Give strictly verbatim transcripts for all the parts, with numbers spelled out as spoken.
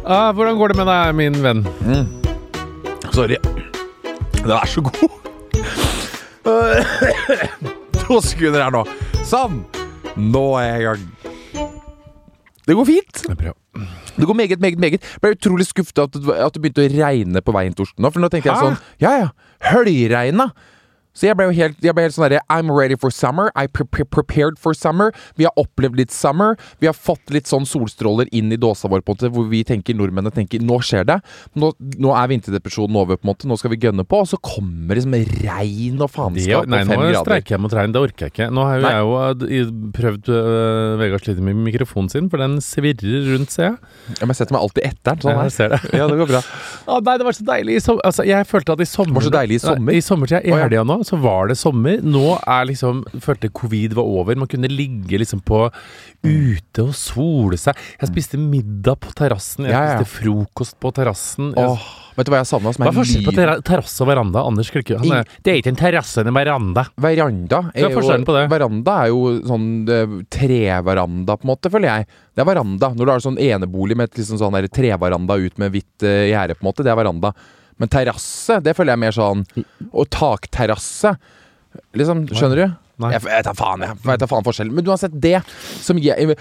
Ah, hvordan går det med deg, min venn? Mm. Sorry. Den er så god. To sekunder her nå. Sånn. Nå er jeg i gang. Det går fint. Det er bra. Det går meget, meget, meget. Jeg ble utrolig skuffet at det, at det begynte å regne på veien til Oslo nå. For nå tenkte jeg sånn, ja, ja, høljregna. Så jeg ble jo helt, jeg ble helt sånn der, I'm ready for summer, I pre pre prepared for summer. Vi har opplevd litt summer. Vi har fått litt sånn solstråler inn i dåsa vår på en måte, hvor vi tenker, nordmennene tenker, nå skjer det. Nå, nå er vinterdepresjonen over på en måte, nå skal vi gønne på, og så kommer det som regn og faenskap Nei, på fem nå grader. streiker jeg mot regn, det orker jeg ikke. Nå har jo Nei. jeg jo uh, prøvd uh, Vegard sliter med mikrofonen sin, for den svirrer rundt, ser jeg. Ja, men jeg setter meg alltid etter den, sånn Ja, her. jeg ser det. Ja, det går bra. Å nei, det var så deilig i sommer. Altså, jeg følte at i sommer... Det var så deilig i sommer? Nei, I sommertida, i Å, ja. helga nå, så var det sommer. Nå er liksom, følte covid var over. Man kunne ligge liksom på ute og sole seg. Jeg spiste middag på terrassen. Jeg Ja, ja. spiste frokost på terrassen. Jeg- Åh, vet du hva jeg savnet som Hva er er forskjellen på liv? terra- terrasse og veranda? Anders Klikke, han er, det er ikke en terrasse, det er en veranda. Veranda. Hva er forskjellen på det? Veranda er jo sånn eh, treveranda, på en måte, føler jeg. Det er veranda. Når du har sånn enebolig med et liksom sånn der treveranda ut med hvitt uh, gjerde, på en måte, det er veranda. Men terrasse, det føler jeg mer sånn. Og takterrasse. Liksom, skjønner du? Nei. Jeg, jeg tar faen, jeg. Jeg tar faen forskjell. Men du har sett det som jeg...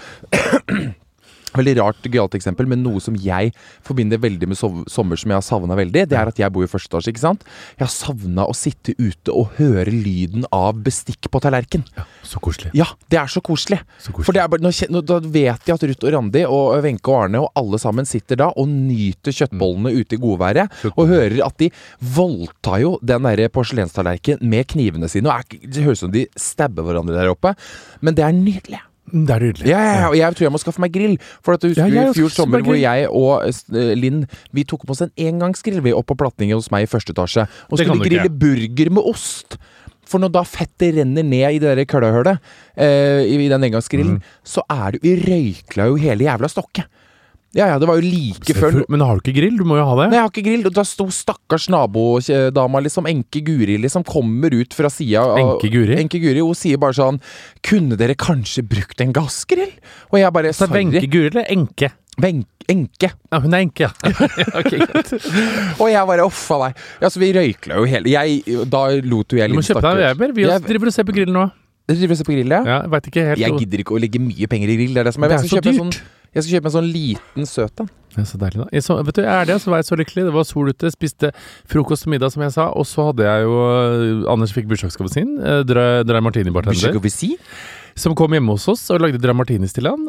Veldig rart, gøyalt eksempel, men noe som jeg forbinder veldig med sov sommer som jeg har savnet veldig, det er at jeg bor i første etasje, ikke sant? Jeg har savnet å sitte ute og høre lyden av bestikk på tallerken. Ja, så koselig. Ja, det er så koselig. Så koselig. For det er bare, nå, kjen- nå, da vet jeg at Ruth og Randi og Wenche og Arne og alle sammen sitter da og nyter kjøttbollene ute i godværet, og hører at de voldtar jo den der porselenstallerken med knivene sine, og er, det høres ut som de stabber hverandre der oppe, men det er nydelig. Det er nydelig. Ja, ja, ja, og jeg tror jeg må skaffe meg grill. For at du husker Ja, jeg i fjor skal sommer skaffe meg hvor grill. jeg og uh, Linn, vi tok på oss en engangsgrill vi opp på platningen hos meg i første etasje. Og Det kan skulle du ikke. grille burger med ost. For når da fettet renner ned i det der køllahølet, uh, i, i den engangsgrillen, Mm. så er det, vi røykla jo hele jævla stokket. Ja, ja, det var jo like før... Men har du ikke grill? Du må jo ha det. Nei, jeg har ikke grill. Og da sto stakkars nabodama, liksom, Enke Guri, liksom, kommer ut fra sida av Enke Guri? Enke Guri, hun sier bare sånn, kunne dere kanskje brukt en gassgrill? Og jeg bare, Så sorry. Wenche Guri eller Enke? Ven- Enke. Ja, hun er enke, ja. Ok, greit. Og jeg bare, uff av deg. Altså, vi røykla jo hele... Jeg, da lot jo jeg Du må litt kjøpe deg en Weber. Vi Jeg- driver og ser på grillen nå. Dere driver og ser på grill, ja? Ja, jeg vet ikke helt. Jeg gidder ikke å legge mye penger i grill, det er det som er. Det er Jeg skal så kjøpe en dyrt. Sånn, jeg skal kjøpe en sånn liten søt en. Det er så deilig da. I så, vet du, jeg er det, så var jeg så lykkelig. Det var sol ute, spiste frokost og middag, som jeg sa. Og så hadde jeg jo Anders fikk bursdagsgave sin. eh, Dry, dry Martini-bartender. si? Som kom hjemme hos oss og lagde dry martinis til han.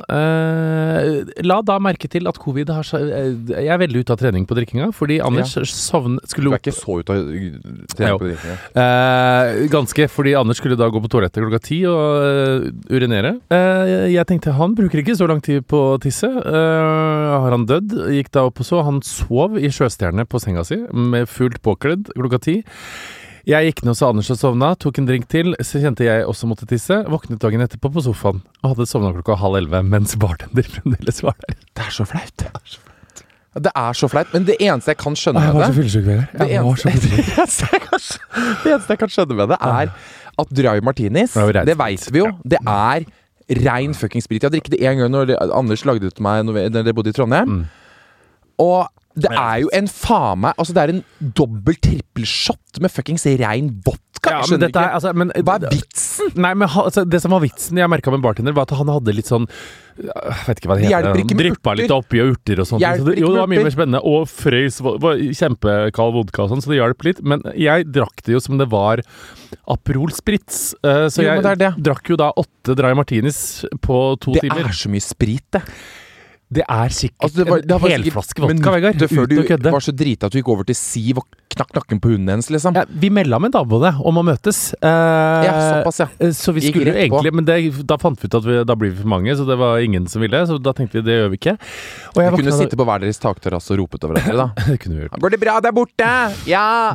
Eh, la da merke til at covid har så- eh, Jeg er veldig ute av trening på drikkinga, fordi Anders sovn Du skulle er ikke så ut av trening på drikken. Eh, ganske, fordi Anders skulle da gå på toalettet klokka ti og eh, urinere. Eh, jeg tenkte, han bruker ikke så lang tid på å tisse. Eh, har han dødd? Gikk da opp og så. Han sov i sjøstjerne på senga si, med fullt påkledd klokka ti. Jeg gikk ned hos Anders og sovna, tok en drink til, så kjente jeg også måtte tisse. Våknet dagen etterpå på sofaen, og hadde sovna klokka halv elleve, mens bartender fremdeles var der. Det er så flaut. Det er så flaut, men det eneste jeg kan skjønne Jeg med var så det fyllesyk, Vegard. Det Jeg var så eneste, fyllesyk. det, eneste jeg kan, skj- det eneste jeg kan skjønne med det, er at dry martinis, Det er jo rein det vet vi jo, det er rein fucking sprit. Jeg har drikket det en gang når det- Anders lagde det til meg når vi- når jeg bodde i Trondheim. Og det er jo en faen meg Altså det er en dobbel trippel shot med fuckings rein vodka. Ja, Jeg men skjønner dette er, ikke. altså, men, Hva er vitsen? Nei, men ha- altså, det som var vitsen jeg merket med bartender, var at han hadde litt sånn Jeg vet ikke hva det Det heter. hjelper ikke Han med dryppa urter. litt oppi og urter og sånt. Hjelper Så det, ikke jo, det med var mye urter. mer spennende. Og frøys var, var kjempekald vodka og sånn, så det hjalp litt. Men jeg drakk det jo som det var Aperol Spritz. eh, så Jo, men jeg det er det. drakk jo da åtte dry martinis på to Det timer. er så mye sprit, det. Det er sikkert Altså, det var- det var en sikkert helflaske vodka, Vegard. minutter før Uten å du kødde. var så drita at du gikk over til Siv og knakk nakken på hunden hennes, liksom. Ja, vi melda med naboene om å møtes. Eh, Ja, såpass, ja. Så vi Gikk skulle rett på. egentlig Men det, da fant vi ut at vi, da blir vi for mange, så det var ingen som ville. Så da tenkte vi det gjør vi ikke. Og Vi jeg kunne våkna- sitte på hver deres takterrasse og rope til hverandre, da. Det kunne vi gjort. Går det bra der borte? Ja!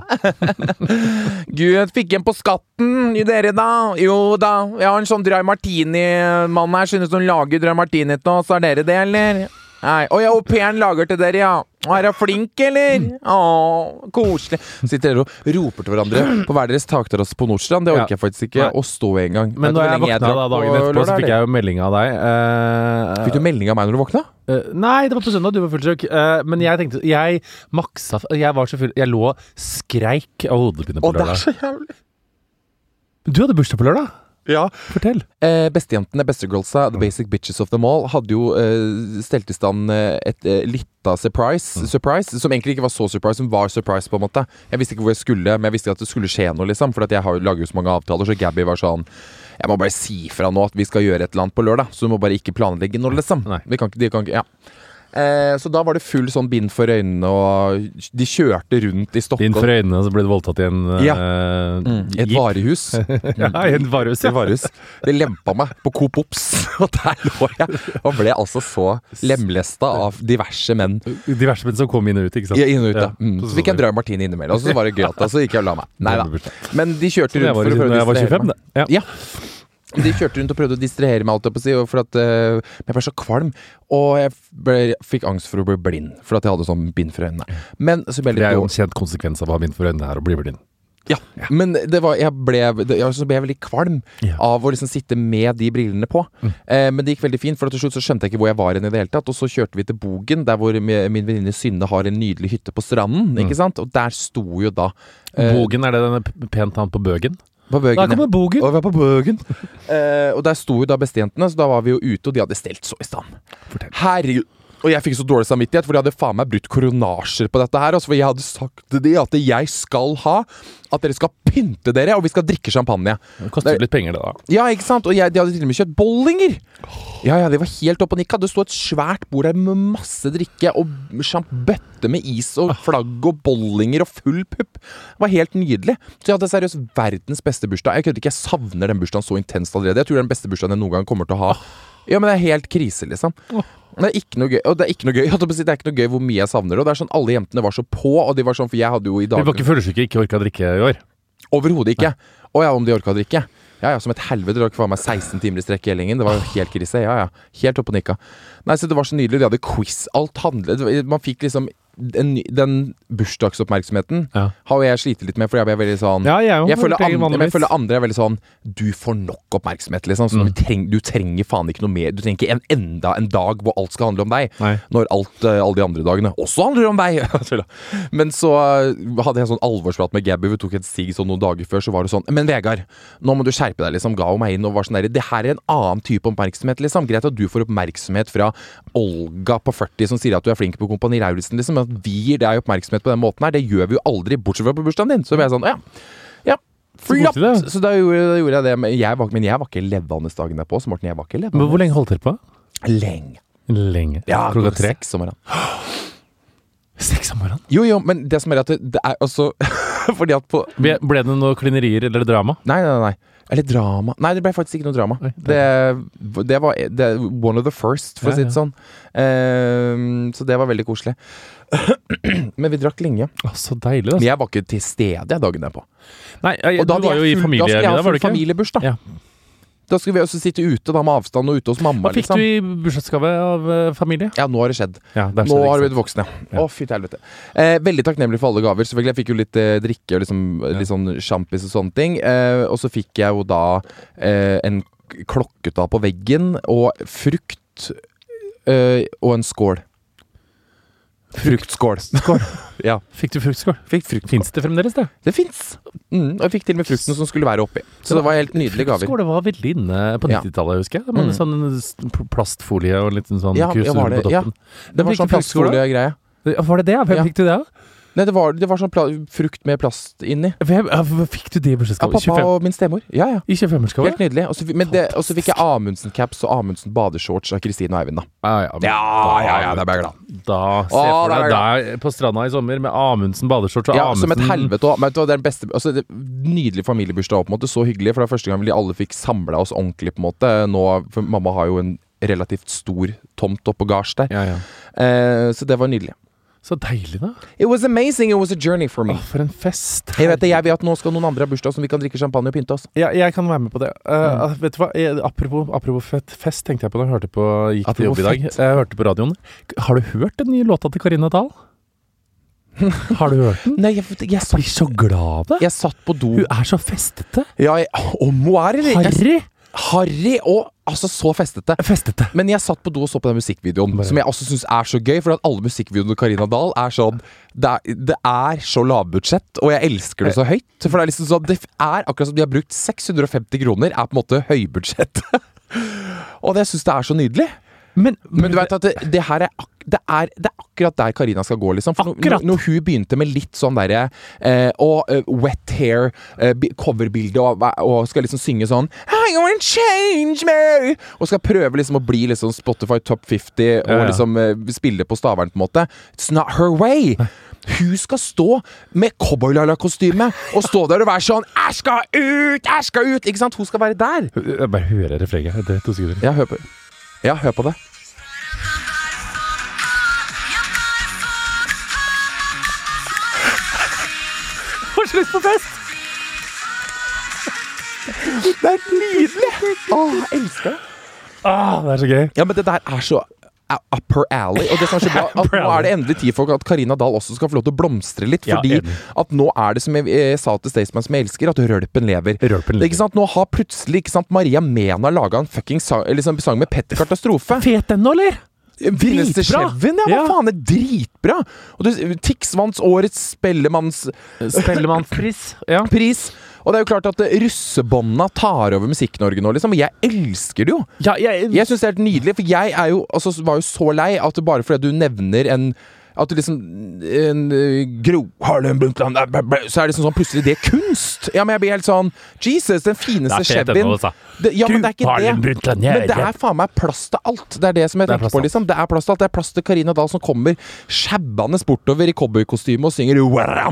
Gud, fikk en på skatten i dere, da? Jo da. Jeg har en sånn dry martini-mann her. Synes hun lager dry martini til oss. Er dere det, eller? Nei. Å ja, au pairen lager til dere, ja. Er jeg flink, eller? Åh, koselig. Sitter dere og roper til hverandre på hver deres takterrasse på Nordstrand. Det orker jeg faktisk ikke å stå en gang. Men da jeg våkna da, dagen etterpå, så fikk jeg jo melding av deg. Uh, fikk du melding av meg når du våkna? Uh, nei, det var på søndag, du var fullsjuk. Uh, men jeg tenkte, jeg maksa Jeg var så full, jeg lå skreik av hodepine på Åh, lørdag. Det er så jævlig. Du hadde bursdag på lørdag? Ja. Fortell. Eh, bestejentene, bestegirlsa, The Basic Bitches of them all, hadde jo eh, stelt i stand eh, et eh, lita surprise, mm. surprise, som egentlig ikke var så surprise, som var surprise på en måte. Jeg visste ikke hvor jeg skulle, men jeg visste at det skulle skje noe, liksom, for at jeg har, lager jo så mange avtaler, så Gabby var sånn, jeg må bare si fra nå at vi skal gjøre et eller annet på lørdag, så du må bare ikke planlegge noe, liksom. Nei. Vi kan ikke, de kan ikke, ja. Eh, så da var det full sånn bind for øynene, og de kjørte rundt i Stockholm. Bind for øynene, så ble det voldtatt i en ja. uh, mm. I et varehus. Ja, i et varehus, ja. varehus. Det lempa meg på Coop Ops, og der lå jeg og ble altså så lemlesta av diverse menn. Diverse menn som kom inn og ut, ikke sant? Ja, inn og ut, ja. Mm. Så fikk jeg en dry martini innimellom, og så var det gøy at så gikk jeg og la meg. Neida. Men de kjørte rundt for å prøve å distrahere meg. Ja. Ja. De kjørte rundt og prøvde å distrahere meg, alt jeg på å si, for at uh, jeg ble så kvalm, og jeg ble, fikk angst for å bli blind, for at jeg hadde sånn bind for øynene. Men så ble jeg litt... Det er jo en kjent konsekvens av å ha bind for øynene her, og bli blind. Ja, ja, men det var, jeg ble, det, jeg, så ble jeg veldig kvalm ja. av å liksom sitte med de brillene på. Mm. Eh, men det gikk veldig fint, for til slutt så skjønte jeg ikke hvor jeg var i det hele tatt, og så kjørte vi til Bogen, der hvor min venninne Synne har en nydelig hytte på stranden, mm. ikke sant? Og der sto jo da... Eh, Bogen, er det denne pent han på Bøgen? På Bøgen, da kommer Bogen. Og vi var på Bøgen. eh, og der sto jo da bestejentene, så da var vi jo ute, og de hadde stelt så i stand. Herregud. Og jeg fikk så dårlig samvittighet, for de hadde faen meg brutt koronasjer på dette her. Altså, for jeg hadde sagt til de at jeg skal ha, at dere skal pynte dere, og vi skal drikke champagne. Det koster jo litt penger det da. Ja, ikke sant? Og jeg, de hadde til og med kjøpt bollinger. Ja, ja, det var helt opp og nikka. Det stod et svært bord der med masse drikke, og bøtte med is, og flagg, og bollinger, og full pupp. Det var helt nydelig. Så jeg hadde seriøst verdens beste bursdag. Jeg kødder ikke, jeg savner den bursdagen så intenst allerede. Jeg tror det er den beste bursdagen jeg noen gang kommer til å ha. Ja, men det er helt krise, liksom. Det er ikke noe gøy, og det er ikke noe gøy jeg si, det er ikke noe gøy hvor mye jeg savner det. Og det er sånn, alle jentene var så på, og de var sånn, for jeg hadde jo i dag... Vi var ikke følelsesyke, ikke orket å drikke i år? Overhodet ikke. Å ja, om de orket å drikke. Ja, ja, som et helvete. Det var ikke for meg seksten timer i strekk i Ellingen. Det var jo helt krise. Ja, ja. Helt opp og nikka. Nei, så det var så nydelig. De hadde quiz. Alt handlet. Man fikk liksom... Den, den bursdagsoppmerksomheten ja. har jo jeg slitet litt med, for jeg ble veldig sånn ja, jeg, jeg, føler andre, jeg føler andre er veldig sånn du får nok oppmerksomhet, liksom. Så mm. du, treng, du trenger faen ikke noe mer. Du trenger ikke en enda en dag hvor alt skal handle om deg. Nei. Når alt, alle de andre dagene også handler om deg. Men så hadde jeg en sånn alvorsprat med Gabby. Vi tok et sigg sånn noen dager før. Så var det sånn, men Vegard, nå må du skjerpe deg, liksom. Ga hun meg inn og var sånn der, det her er en annen type oppmerksomhet, liksom. Greit at du får oppmerksomhet fra Olga på førti som sier at du er flink på Kompani Lauritzen, liksom. At vi gir deg oppmerksomhet på den måten her, det gjør vi jo aldri, bortsett fra på bursdagen din. Så ble jeg sånn, ja, ja, flott! Så, så da gjorde, da gjorde jeg det, men jeg var, men jeg var ikke levende dagen derpå, så Morten, jeg var ikke levende. Men hvor lenge holdt dere på? Lenge. Lenge? Ja, klokka tre? Seks om morgenen. Seks om morgenen? Jo, jo, men det som er at det, det er også, fordi at på... Ble, ble det noe klinerier eller drama? Nei, nei, nei. Eller drama. Nei, det ble faktisk ikke noe drama. Det, det var det, one of the first, for ja, å si det sånn. Uh, så det var veldig koselig. Men vi drakk lenge. Å, så deilig. Men jeg var ikke til stede dagen derpå. Nei, jeg, og da du var jo i familiemiddag, var du ikke? Familiebursdag. Ja. Da skulle vi også sitte ute da med avstand og ute hos mamma. Hva fikk liksom. Du i bursdagsgave av uh, familie? Ja, nå har det skjedd. Ja, det nå har vi blitt voksne. Å, ja. Fy til helvete. Eh, veldig takknemlig for alle gaver. Selvfølgelig, jeg fikk jo litt eh, drikke og liksom, ja. litt sånn sjampis og sånne ting. Eh, og så fikk jeg jo da eh, en klokke da på veggen, og frukt eh, og en skål. Fruktskål. Skål. Ja. Fikk du fruktskål? Fikk fruktskål. Finns det fremdeles det? Det finnes. Mm, og jeg fikk til med frukten som skulle være oppi. Så det var helt nydelige gaver. Fruktskål, det var veldig inne på nittitallet, husker jeg. Det var mm. sånn plastfolie og litt sånn ja, kusur ja, på toppen. Ja, det var sånn plastfolie-greie. Var det det? Hvem ja. fikk du det av? Nei, det var, det var sånn frukt med plast inni. Hvem, fikk du det i bursdagsgave? Ja, pappa og min stemor. Ja, ja. I tjuefemmersgave? Helt nydelig. Og så fikk jeg Amundsen-caps og Amundsen-badeshorts av Kristine og Eivind, da. Ja, ja, ja, ja, ja, det er bare glad. Da ser jeg for deg der på stranda i sommer med Amundsen-badeshorts og ja, Amundsen... Ja, som et helvete også. Men det er den beste... Altså, det nydelig familiebursdag på en måte. Så hyggelig, for det var første gang vi alle fikk samlet oss ordentlig, på en måte. Nå, for mamma har jo en relativt stor tomt oppe på gards der. Ja, ja. Eh, så det var nydelig. Så deilig da. It was amazing, it was a journey for me. Åh, for en fest. Jeg vet det, jeg vet at nå skal noen andre ha bursdag som vi kan drikke champagne og pynte oss. Ja, jeg kan være med på det. Uh, mm. Vet du hva, jeg, apropos, apropos fett, fest tenkte jeg på da jeg hørte på, gikk apropos til jobb i dag. Fett. Jeg hørte på radioen. Har du hørt den nye låta til Karina Dahl? Har du hørt den? Nei, jeg, jeg, jeg blir så glad av det. Jeg satt på do. Hun er så festete. Ja, jeg, om hun er det. Harry. Harry og altså så festete. Festete. Men jeg satt på do og så på den musikkvideoen, Bare. som jeg også synes er så gøy, for at alle musikkvideoene til Karina Dahl er sånn, det er, det er så lavbudsjett, og jeg elsker det så høyt. For det er liksom sånn, det er akkurat som de har brukt seks hundre og femti kroner, er på en måte høybudsjett. Og det synes det er så nydelig. Men, men, men du vet at det, det her er, det er Det er akkurat der Karina skal gå, liksom. For når, når hun begynte med litt sånn derre eh, Og uh, wet hair uh, coverbilde og, og skal liksom synge sånn I wanna change me og skal prøve liksom å bli liksom Spotify Top femti og ja, ja. liksom uh, spille på staveren på en måte. It's not her way. Hun skal stå med cowboylala-kostyme og stå der og være sånn Jeg skal ut! Jeg skal ut! Ikke sant? Hun skal være der. Jeg bare hører refrenget. Det er to sekunder. Ja, hør på Ja, hør på det. Får slutt på fest! Det er nydelig! Åh, jeg elsker det. Åh, det er så gøy. Ja, men det der er så upper alley. Og det som er så bra, at nå er det endelig tid for at Karina Dahl også skal få lov til å blomstre litt. Fordi ja, at nå er det, som jeg, jeg sa til Staysman, som jeg elsker, at rølpen lever. Rølpen lever. Ikke sant? Nå har plutselig ikke sant, Maria Mena laget en fucking sang, liksom, sang med Petter Katastrofe. Fet den nå, eller? Dritbra! Kjevin, ja, hva ja. faen, det er dritbra! Og det, Tix vant årets Spellemanns Spellemannspris. Ja. Pris. Og det er jo klart at russebåndene tar over Musikk-Norge nå, liksom. Og jeg elsker det jo. Ja, jeg jeg syns det er helt nydelig, for jeg er jo, altså, var jo så lei at det bare fordi du nevner en At du liksom en, uh, Gro Harlem Brundtland så er det liksom sånn plutselig det er kunst. Ja, men jeg blir helt sånn Jesus, den fineste Kjevin. Ja, men det er ikke det. Men det er faen meg plass til alt. Det er det som jeg tenker på, liksom. Det er plass til alt. Det er plass til Karina Dahl som kommer sjabbende bortover i cowboykostyme og synger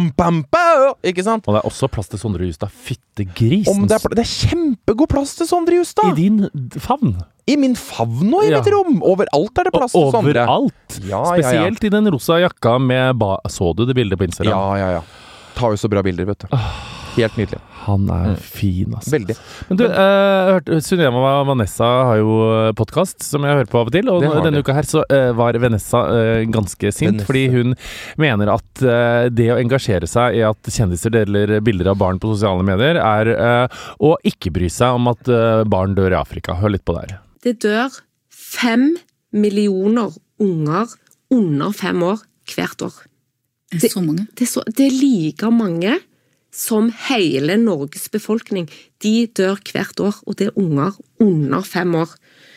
ikke sant? Og det er også plass til Sondre Justad. Fittegrisens. Det er, det er kjempegod plass til Sondre Justad. I din favn. I min favn og i ja. mitt rom. Overalt er det plass til Sondre. Overalt. Ja, Spesielt ja, ja. i den rosa jakka med ba Så du det bildet på Instagram? Ja, ja, ja. Tar jo så bra bilder, vet du. Helt nydelig. Han er mm. fin, altså. Veldig. Men du, uh, Sunniva og Vanessa har jo podcast som jeg hører på av og til, og denne det. uka her så uh, var Vanessa uh, ganske sint, Vanessa. fordi hun mener at uh, det å engasjere seg i at kjendiser deler bilder av barn på sosiale medier, er uh, å ikke bry seg om at uh, barn dør i Afrika. Hør litt på det her. Det dør fem millioner unger under fem år hvert år. Det er så mange. Det, det, er, så, det er like mange som hele Norges befolkning. De dør hvert år, og det er unger under fem år.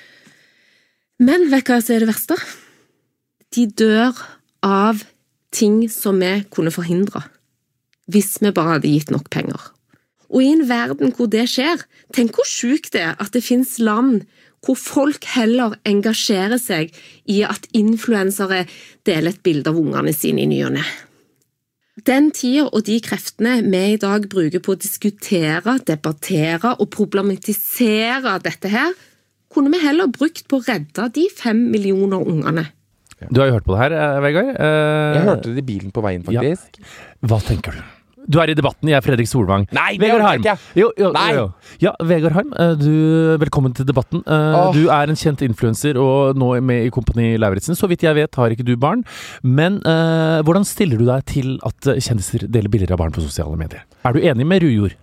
Men vet du hva som er det verste? De dør av ting som vi kunne forhindre, hvis vi bare hadde gitt nok penger. Og i en verden hvor det skjer, tenk hvor sykt det er at det finnes land hvor folk heller engasjerer seg i at influensere deler et bilde av ungene sine i ny og ne. Den tida og de kreftene vi i dag bruker på å diskutere, debattere og problematisere dette her, kunne vi heller brukt på å redde de fem millioner ungene. Du har jo hørt på det her, Vegard. Uh, Jeg hørte det i bilen på veien, faktisk. Ja. Hva tenker du? Du er i debatten, jeg er Fredrik Solvang. Nei, Vegard Harm. Jo, jo, Nei. Jo, jo. Ja, Vegard Harm, du, velkommen til debatten. Oh. Du er en kjent influencer og nå med i Kompani Lauritzen. Så vidt jeg vet har ikke du barn. Men uh, hvordan stiller du deg til at kjendiser deler bilder av barn på sosiale medier? Er du enig med Rujord?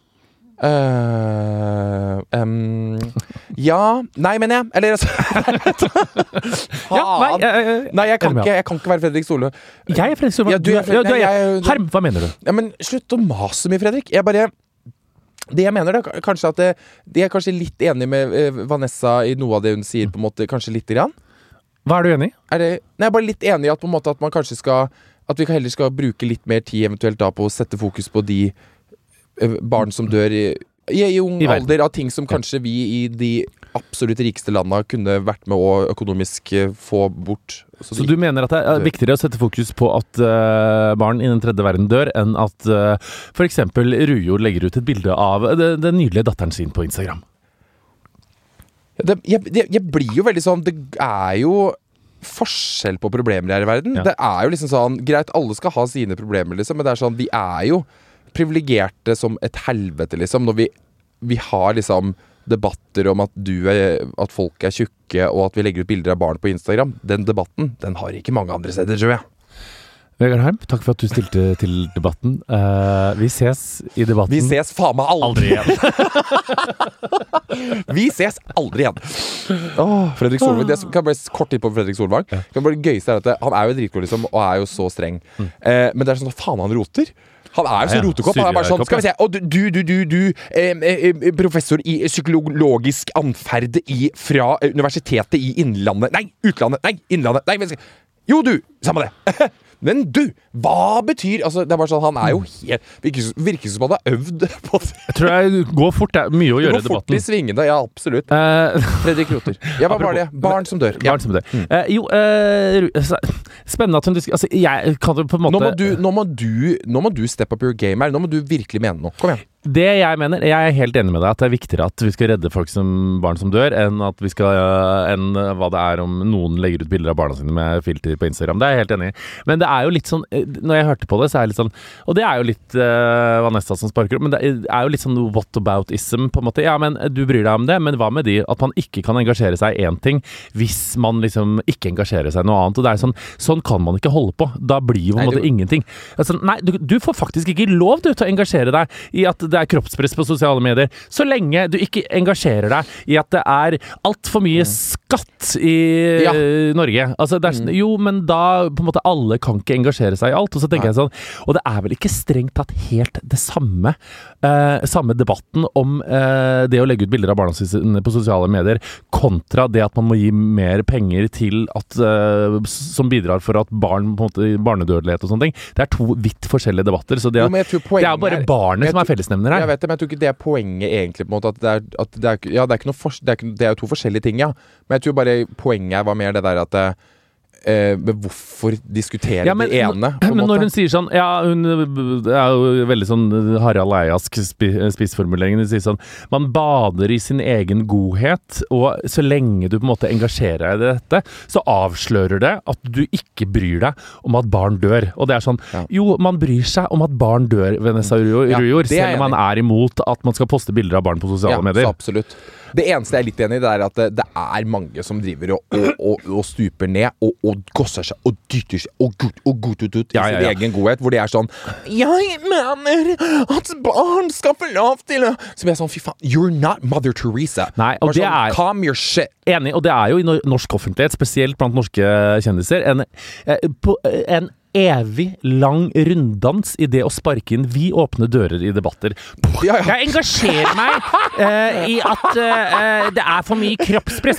Uh, um, ja Nei, mener jeg. Eller altså ja, nei, jeg, jeg, nei, jeg kan, ikke, jeg kan ikke være Fredrik Solø. Jeg er Fredrik Solø. Ja, du er Fredrik, ja, du er, jeg, Harm, hva mener du? Ja, men slutt å mase mye, Fredrik. Jeg bare Det jeg mener da, kanskje at det, De er kanskje litt enig med uh, Vanessa i noe av det hun sier, på en måte, kanskje litt grann. Hva er du enig i? Er det, nei, jeg er bare litt enig i at, på en måte, at man kanskje skal At vi heller skal bruke litt mer tid eventuelt da på å sette fokus på de barn som dør i, i, i ung I alder av ting som kanskje vi i de absolutt rikeste landene kunne vært med å økonomisk få bort. Så, så du mener at det er viktigere å sette fokus på at uh, barn i den tredje verden dør, enn at uh, for eksempel Rujord legger ut et bilde av den, den nydelige datteren sin på Instagram? Det, jeg, jeg, jeg blir jo veldig sånn, det er jo forskjell på problemer her i verden. Ja. Det er jo liksom sånn, greit, alle skal ha sine problemer, liksom, men det er sånn, vi er jo privilegerte som et helvete, liksom, når vi, vi har liksom debatter om at, du er, at folk er tjukke, og at vi legger ut bilder av barn på Instagram. Den debatten, den har ikke mange andre steder, tror jeg. Vegard Harm, takk for at du stilte til debatten. Uh, vi ses i debatten. Vi ses faen meg aldri, aldri igjen. Vi ses aldri igjen. Åh, Fredrik Solvang. Det kan bare kort tid på Fredrik Solvang. Ja. Det bare gøyeste er at det, han er jo dritgod, liksom, og er jo så streng. Mm. Uh, men det er sånn at faen han roter. Han er jo så ja, ja. rotekopp. Han er bare sånn, skal vi se, og du, du, du, du eh, eh, professor i psykologisk anferd i, fra universitetet i Innlandet. Nei, utlandet. Nei, Innlandet. Nei, jo du, samme det. Men du, hva betyr altså, det er bare sånn, han er jo helt virker, virker som han har øvd på det. Jeg tror jeg går fort, det er mye å gjøre i debatten. Det går fort i svingene, ja, absolutt. uh, Fredrik roter. Ja, hva var det? Barn som dør. Barn som dør. Mm. uh, Jo, uh, spennende at hun diskuterer. Altså, jeg kan jo på en måte nå må, du, nå, må du, nå må du step up your game her. Nå må du virkelig mene noe. Kom igjen. Det jeg mener, jeg er helt enig med deg at det er viktigere at vi skal redde folk som barn som dør, enn at vi skal, enn hva det er om noen legger ut bilder av barna sine med filter på Instagram. Det er jeg helt enig i. Men det er jo litt sånn, når jeg hørte på det, så er det litt sånn, og det er jo litt uh, Vanessa som sparker opp, men det er jo litt sånn whataboutism på en måte. Ja, men du bryr deg om det, men hva med de? At man ikke kan engasjere seg i en ting hvis man liksom ikke engasjerer seg i noe annet. Og det er sånn, sånn kan man ikke holde på. Da blir jo på en måte du... ingenting. Altså, nei, du, du får faktisk ikke lov du, til å engasjere deg i at det er kroppspress på sosiale medier, så lenge du ikke engasjerer deg i at det er alt for mye skatt i ja. Norge. Altså, det er sånn, jo, men da på en måte alle kan ikke engasjere seg i alt, og så tenker Nei. jeg sånn, og det er vel ikke strengt tatt helt det samme uh, samme debatten om uh, det å legge ut bilder av barna sine på sosiale medier kontra det at man må gi mer penger til at, uh, som bidrar for at barn, på en måte, barnedødelighet og sånne ting. Det er to vidt forskjellige debatter, så det, jo, det er jo bare barnet som er fellesnevner her. Jeg vet det, men jeg tror ikke det er poenget egentlig, på en måte, at det er, at det er, ja, det er ikke noe for, det, er ikke, det er jo to forskjellige ting, ja. Men jeg tror bare poenget var mer det der at Eh, hvorfor diskutere ja, men, det ene på men måte? Når hun sier sånn ja, hun er jo veldig sånn Harald Eiask spissformuleringen, hun sier sånn man bader i sin egen godhet, og så lenge du på en måte engasjerer deg i dette, så avslører det at du ikke bryr deg om at barn dør, og det er sånn ja. jo, man bryr seg om at barn dør, Vanessa Rujord, ja, selv om man er imot at man skal poste bilder av barn på sosiale ja, medier. Så absolutt. Det eneste jeg er litt enig i, det er at det, det er mange som driver og, og, og, og stuper ned og, og gosser seg og dytter seg og gut og gut ut ut i ja, ja, ja. sin egen godhet, hvor de er sånn jeg mener at barn skal få lov til å som er sånn, fy faen, you're not Mother Teresa. Nei, og det sånn, er calm your shit. Enig, og det er jo i norsk offentlighet, spesielt blant norske kjendiser, en, en evig lang runddans i det å sparke inn vi åpne dører i debatter. Ja, ja. Jeg engasjerer meg uh, i at uh, det er for mye kroppspress.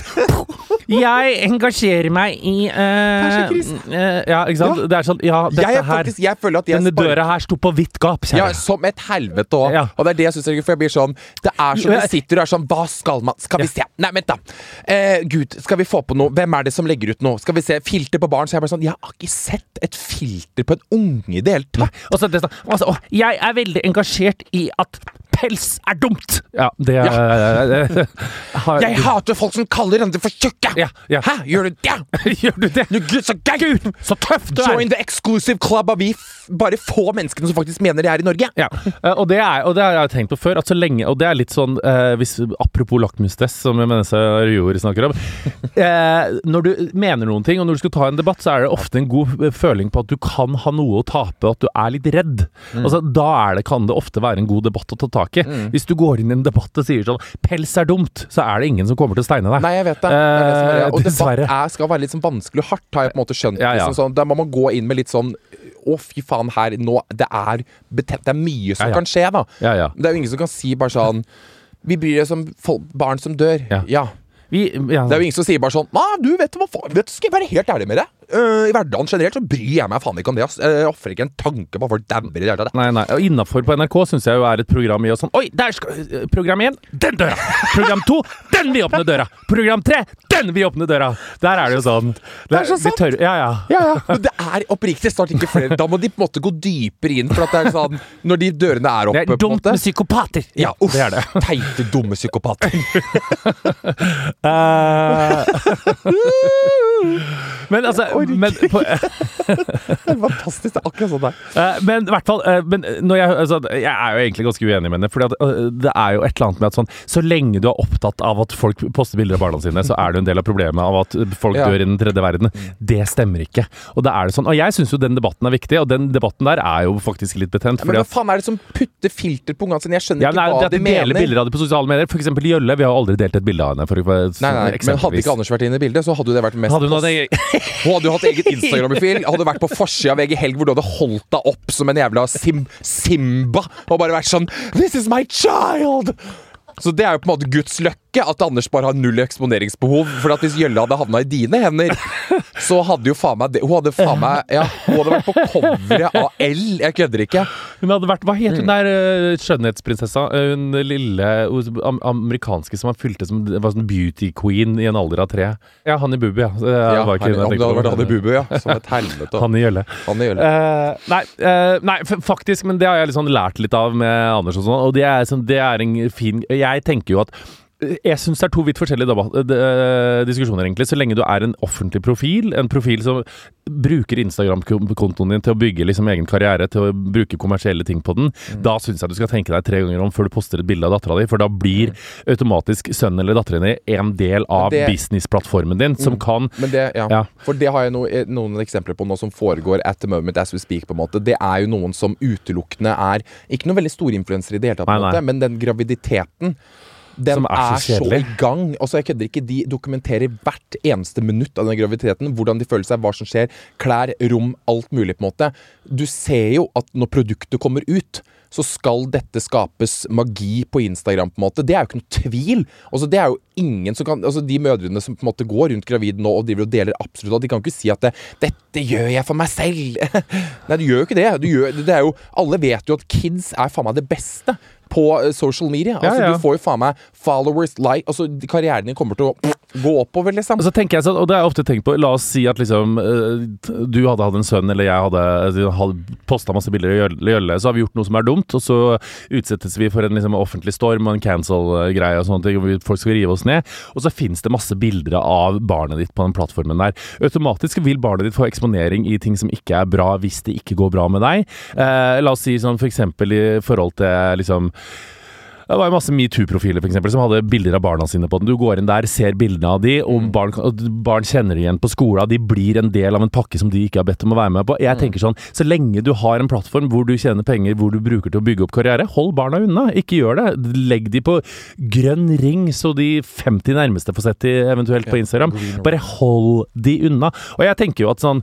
Jeg engasjerer meg i uh, uh, Ja, ikke sant? Ja. Det er sånn, ja, dette jeg faktisk, jeg føler at jeg denne døra her sto på vidt gap, kjære. Ja, som et helvete også. Ja. Og det er det jeg synes er gøy, for jeg blir sånn det er som vi sitter og er sånn, hva skal man? Skal vi se? Nei, vent da. Uh, Gud, skal vi få på noe? Hvem er det som legger ut noe? Skal vi se? Filter på barn? Så jeg bare sånn, jeg har ikke sett et filter på en unge i det hele tatt. Og så, det, altså, jeg er veldig engasjert i at pels er dumt. Ja, det er ja. det, har, Jeg hater folk som kaller andre for tjukke. Ja, ja. Hæ? Gjør du det? Gjør du det? Du, Gud, så gøy! Gud, så tøft du er! Join the exclusive club av vi f- bare få menneskene som faktisk mener det er i Norge. Ja, og det, er, og det har jeg tenkt på før, at så lenge, og det er litt sånn, eh, hvis, apropos lakmustest, som Vanessa Rujord snakker om, eh, når du mener noen ting, og når du skal ta en debatt, så er det ofte en god føling på at du kan ha noe å tape, at du er litt redd. Mm. Altså, da er det, kan det ofte være en god debatt å ta tak i. Mm. Hvis du går inn i en debatt og sier sånn pels er dumt, så er det ingen som kommer til å steine deg. Nei, jeg vet det. det, er det som er, og debatt er, skal være litt sånn vanskelig og hardt, har jeg på en måte skjønt. Ja, ja. Liksom, sånn, der må man gå inn med litt sånn å fy faen her, nå, det er betent, det er mye som ja, ja. kan skje da. Ja, ja. Det er jo ingen som kan si bare sånn vi bryr oss om folk, barn som dør. Ja. ja. Vi, ja. Det er jo ingen som sier bare sånn nei, du vet hva faen, vet du, skal jeg være helt ærlig med deg? Uh, I hverdagen generelt så bryr jeg meg faen ikke om det, ass. Jeg offrer ikke en tanke på at folk dabber i det hele tatt. Nei, nei, og innenfor på N R K synes jeg jo er et program i og sånn, oi, der skal, program én, den døra! Program to, den vil åpne døra! Program tre, den vil åpne døra! Der er det jo sånn. Det er, det er så sant! Tør, ja, ja. ja, ja. Men det er oppriktig snart ikke flere, da må de på en måte gå dypere inn, for at det er sånn, når de dørene er oppe, det er dumt med psykopater! Ja, uff, det er det. Teite, dumme psykopater. uh... Men altså men, på, Det er fantastisk, det er akkurat sånn der. Men i hvert fall men når jeg, altså, jeg er jo egentlig ganske uenig med det, for det er jo et eller annet med at sånn, så lenge du er opptatt av at folk poster bilder av barna sine, så er det en del av problemet av at folk ja. dør i den tredje verden. Det stemmer ikke. Og da er det sånn, og jeg synes jo den debatten er viktig, og den debatten der er jo faktisk litt betent. Ja, men hva faen er det som putter filter på ungene sine? Jeg skjønner ja, nei, ikke hva de mener. Deler bilder av det på sosiale medier. For eksempel Jølle, vi har jo aldri delt et bilde av henne. For, for, nei, nei, men hadde ikke Anders vært inne i bildet, så hadde jo det vært mest... Hadde hun, hadde... hun hadde jo hatt eget Instagram-profil, hadde vært på forsida av V G Helg, hvor du hadde holdt deg opp som en jævla sim Simba, og bare vært sånn This is my child! Så det er jo på en måte Guds løkke at Anders bare har null eksponeringsbehov. For at hvis Jølle hadde havnet i dine hender, så hadde jo faen meg det. Hun hadde faen meg Ja, hun hadde vært på coveret av L. Jeg kødder ikke. Hun hadde vært Hva het hun der uh, skjønnhetsprinsessa? Hun lille um, amerikanske som han fylte som var sånn beauty queen i en alder av tre. Ja, Hanni Bubu, ja. Det ja var ikke, han, om det hadde vært Hanni Bubu, ja. Som et helvete. Hanni Jølle. Hanni Jølle. Uh, nei, uh, nei, faktisk, men det har jeg liksom lært litt av med Anders og sånn, og det er, sånn, det er en fin Jeg tenker jo at jeg synes det er to vidt forskjellige debatt, uh, diskusjoner egentlig. Så lenge du er en offentlig profil, en profil som bruker Instagram-kontoen din til å bygge liksom egen karriere, til å bruke kommersielle ting på den, mm. da synes jeg du skal tenke deg tre ganger om før du poster et bilde av datteren din, for da blir mm. automatisk sønnen eller datteren din en del av det, businessplattformen din, som mm. kan... Men det, ja. ja. For det har jeg no, noen eksempler på nå som foregår at the moment as we speak, på en måte. Det er jo noen som utelukkende er, ikke noen veldig store influencer i det hele tatt, på en måte, men den graviditeten den er, er så, så i gang. Altså, jeg kødder ikke, de dokumenterer hvert eneste minutt av den graviditeten, hvordan de føler seg, hva som skjer, klær, rom, alt mulig på en måte. Du ser jo at når produktet kommer ut, så skal dette skapes magi på Instagram på en måte. Det er jo ikke noe tvil. Altså, det er jo ingen som kan, altså de mødrene som på en måte går rundt gravid nå og driver og deler absolutt, og de kan ikke si at det, dette gjør jeg for meg selv. Nei, du gjør jo ikke det. Du gjør, det er jo, alle vet jo at kids er faen meg det beste på social media. Altså, ja, ja. Du får jo faen meg followers, like, altså karrieren din kommer til å gå oppover, liksom. Og så tenker jeg sånn, og det har jeg ofte tenkt på, la oss si at liksom du hadde hatt en sønn, eller jeg hadde, hadde postet masse bilder i Jølle, så har vi gjort noe som er dumt, og så utsettes vi for en liksom offentlig storm og en cancel-greie og sånne ting, og folk skal rive oss ned, og så finnes det masse bilder av barnet ditt på den plattformen der. Automatisk vil barnet ditt få eksponering i ting som ikke er bra hvis det ikke går bra med deg. Eh, la oss si sånn for eksempel i forhold til liksom det var jo masse MeToo-profiler for eksempel, som hadde bilder av barna sine på den. Du går inn der, ser bildene av de, og barn, og barn kjenner igjen på skolen. De blir en del av en pakke som de ikke har bedt om å være med på. Jeg tenker sånn, så lenge du har en plattform hvor du tjener penger, hvor du bruker til å bygge opp karriere, hold barna unna. Ikke gjør det. Legg de på grønn ring, så de femti nærmeste får sett de eventuelt på Instagram. Bare hold de unna. Og jeg tenker jo at sånn...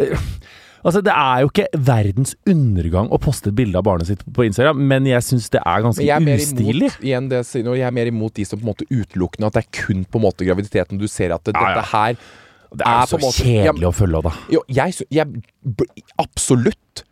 Altså, det er jo ikke verdens undergang å poste et bilde av barnet sitt på Instagram, men jeg synes det er ganske er ustilig. Imot, igjen det, jeg er mer imot de som på en måte utelukkende at det er kun på en måte graviditeten du ser at det, ja, ja. dette her det er, er så måte, kjedelig jeg, å følge da. Jo, jeg, jeg absolutt.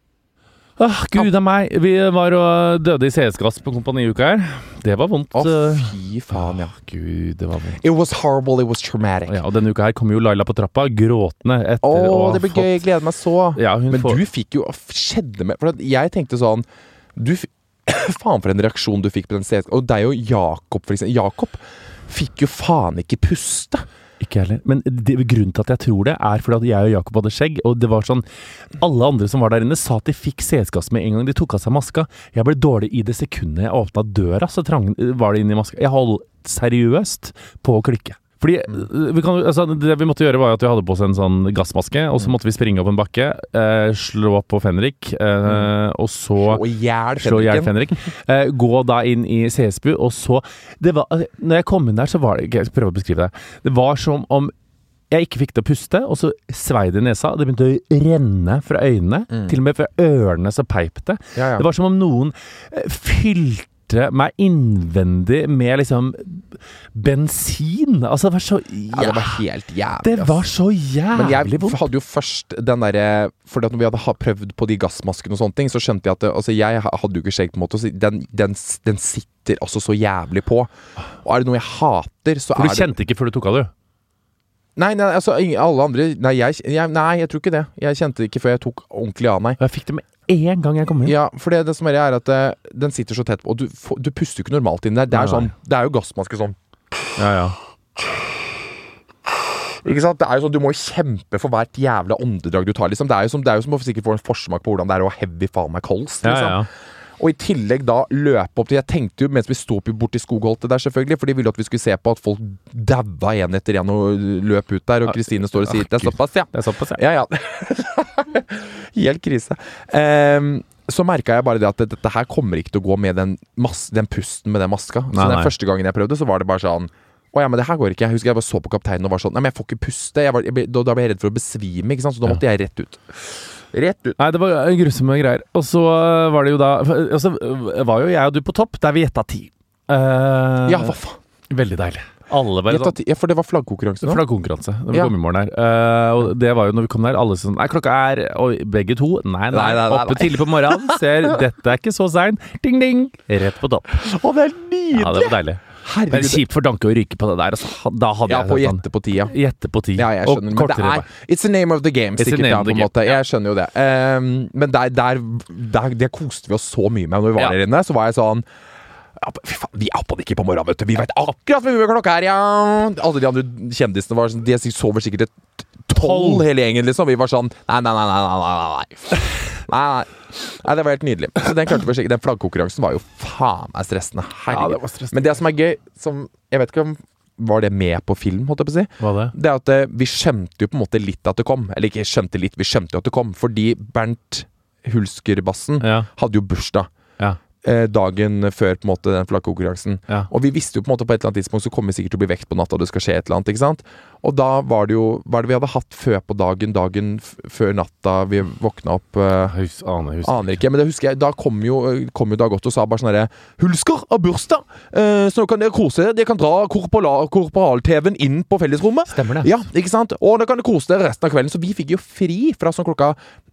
Åh, Gud av meg. Vi var og døde i C S-gass på kompaniuka her. Det var vondt. Å, fy faen, ja. Gud, det var vondt. It was horrible, it was traumatic. Ja, og denne uka her kom jo Laila på trappa, gråtende etter Åh, å ha det blir fått... gøy, jeg gleder meg så. Ja, Men får... du fikk jo, skjedde med, for jeg tenkte sånn, du, faen for en reaksjon du fikk på den C S-gass, og deg og Jakob, for eksempel. Jakob fikk jo faen ikke puste. Ikke heller. Men det, grunnen til at jeg tror det er fordi at jeg og Jakob hadde skjegg, og det var sånn, alle andre som var der inne sa at de fikk C S-gass med en gang de tok av seg maska. Jeg ble dårlig i det sekundet jeg åpnet døra, så trang var det inn i maska. Jeg holdt seriøst på å klikke. Fordi vi, kan, altså, det vi måtte gjøre var at vi hadde på oss en sånn gassmaske, og så måtte vi springe opp en bakke, eh, slå opp på Fenrik, eh, og så slå ihjel Fenrik, eh, gå da inn i C S-bu, og så det var, når jeg kom inn der, så var det, jeg skal prøve å beskrive det, det var som om jeg ikke fikk til å puste, og så svei det i nesa, det begynte å renne fra øynene, mm. til og med fra ørene så peip det. Ja, ja. Det var som om noen eh, fylte meg innvendig med liksom bensin. Altså det var så jævlig. Ja, det var helt jævlig. Det var så jævlig. Men jeg hadde jo først den der, fordi at når vi hadde prøvd på de gassmaskene og sånne ting, så skjønte jeg at det, altså jeg hadde jo ikke skjegg på en måte, den, den, den sitter altså så jævlig på. Og er det noe jeg hater, så For er det... du kjente ikke før du tok av det? Nei, nei, altså alle andre, nei jeg, jeg, nei, jeg tror ikke det. Jeg kjente det ikke før jeg tok ordentlig av meg. Jeg fikk det med en gang jeg kom inn. Ja, for det, det som er, er at uh, den sitter så tett på, og du, du puster jo ikke normalt inn der. Det er, sånn, det er jo gassmaske sånn. Ja, ja. Ikke sant? Det er jo sånn, du må kjempe for hvert jævla åndedrag du tar, liksom. Det er jo som, det er jo som å sikkert få en forsmak på hvordan det er å ha heavy faen meg kols, liksom. Ja, ja. Og i tillegg da løpe opp til, jeg tenkte jo mens vi stod bort i skogholtet der selvfølgelig, for de ville at vi skulle se på at folk daua en etter en og løp ut der, og Kristine står og sier, det er såpass, ja. Det er såpass, ja. Ja, ja. Helt krise. Um, så merket jeg bare det at dette her kommer ikke til å gå med den, mas- den pusten med den maska. Så nei, den nei. første gangen jeg prøvde, så var det bare sånn, å ja, men det her går ikke. Jeg husker jeg bare så på kapteinen og var sånn, nei, men jeg får ikke puste. Jeg var, jeg ble, da, da ble jeg redd for å besvime, ikke sant? Så da måtte jeg rett ut. Rett ut. Nei, det var grusomme greier. Og så var det jo da altså, var jo jeg og du på topp, der vi gjetta ti. Uh, Ja, hva faen? Veldig deilig. Alle bare Gjetta ti- Ja, for det var flaggkonkurranse nå. Flaggkonkurranse. Det Ja. kom i morgen her. Uh, og det var jo når vi kom der, alle sånn Nei, klokka er Og begge to. Nei, nei. Nei, nei, nei, Oppe nei. tidlig på morgenen. Ser dette er ikke så sein. Ding, ding. Rett på topp. Å, det er nydelig! Ja, det var deilig. Men Herregud. kjipt for Danke å ryke på det der. Altså. Da hadde Ja, jeg på sagt sånn, gjette på tida. Gjette på ti. Ja, jeg skjønner. Men det kortere er It's the name of the game, It's the sikkert. name Ja, of på the en måte. game, ja. Jeg skjønner jo det. Um, men der, der, der det koste vi oss så mye med når vi var Ja. der inne. Så var jeg sånn ja, fy faen, vi er på det ikke på morgenen, vet du. Vi vet akkurat hvor mye klokka er, ja! Alle de andre kjendisene var sånn, de sover sikkert et tolv hele gjengen, liksom. Vi var sånn nei, nei, nei, nei, nei, nei, nei. Nei, nei. Nei, det var helt nydelig. Så den klarte vi å sjekke. Den flaggkonkurransen var jo faen meg stressende. Herregud. Ja, det var stressende. Men det som er gøy, som jeg vet ikke om var det med på film, holdt jeg på å si. Hva det? Det er at eh, vi skjønte jo på en måte litt at det kom. Eller ikke skjønte litt, vi skjønte jo at det kom. Fordi Bernt Hulskerbassen Ja. hadde jo bursdag Ja. eh, dagen før på en måte den flaggkonkurransen. Ja. Og vi visste jo på en måte på et eller annet tidspunkt så kommer vi sikkert til å bli vekt på natta, og det skal skje et eller annet, ikke sant? Og da var det jo, hva er det vi hadde hatt før på dagen, dagen f før natta vi våkna opp eh, Hus, aner, husker Aner ikke, men det husker jeg. Da kom jo, kom jo Dag Otto og sa bare sånn herre Hulsker har bursdag, eh, så nå kan dere kose dere. Dere kan dra korporal- korporal-T V-en inn på fellesrommet. Stemmer det. Ja, ikke sant? Og da kan dere kose dere resten av kvelden. Så vi fikk jo fri fra sånn klokka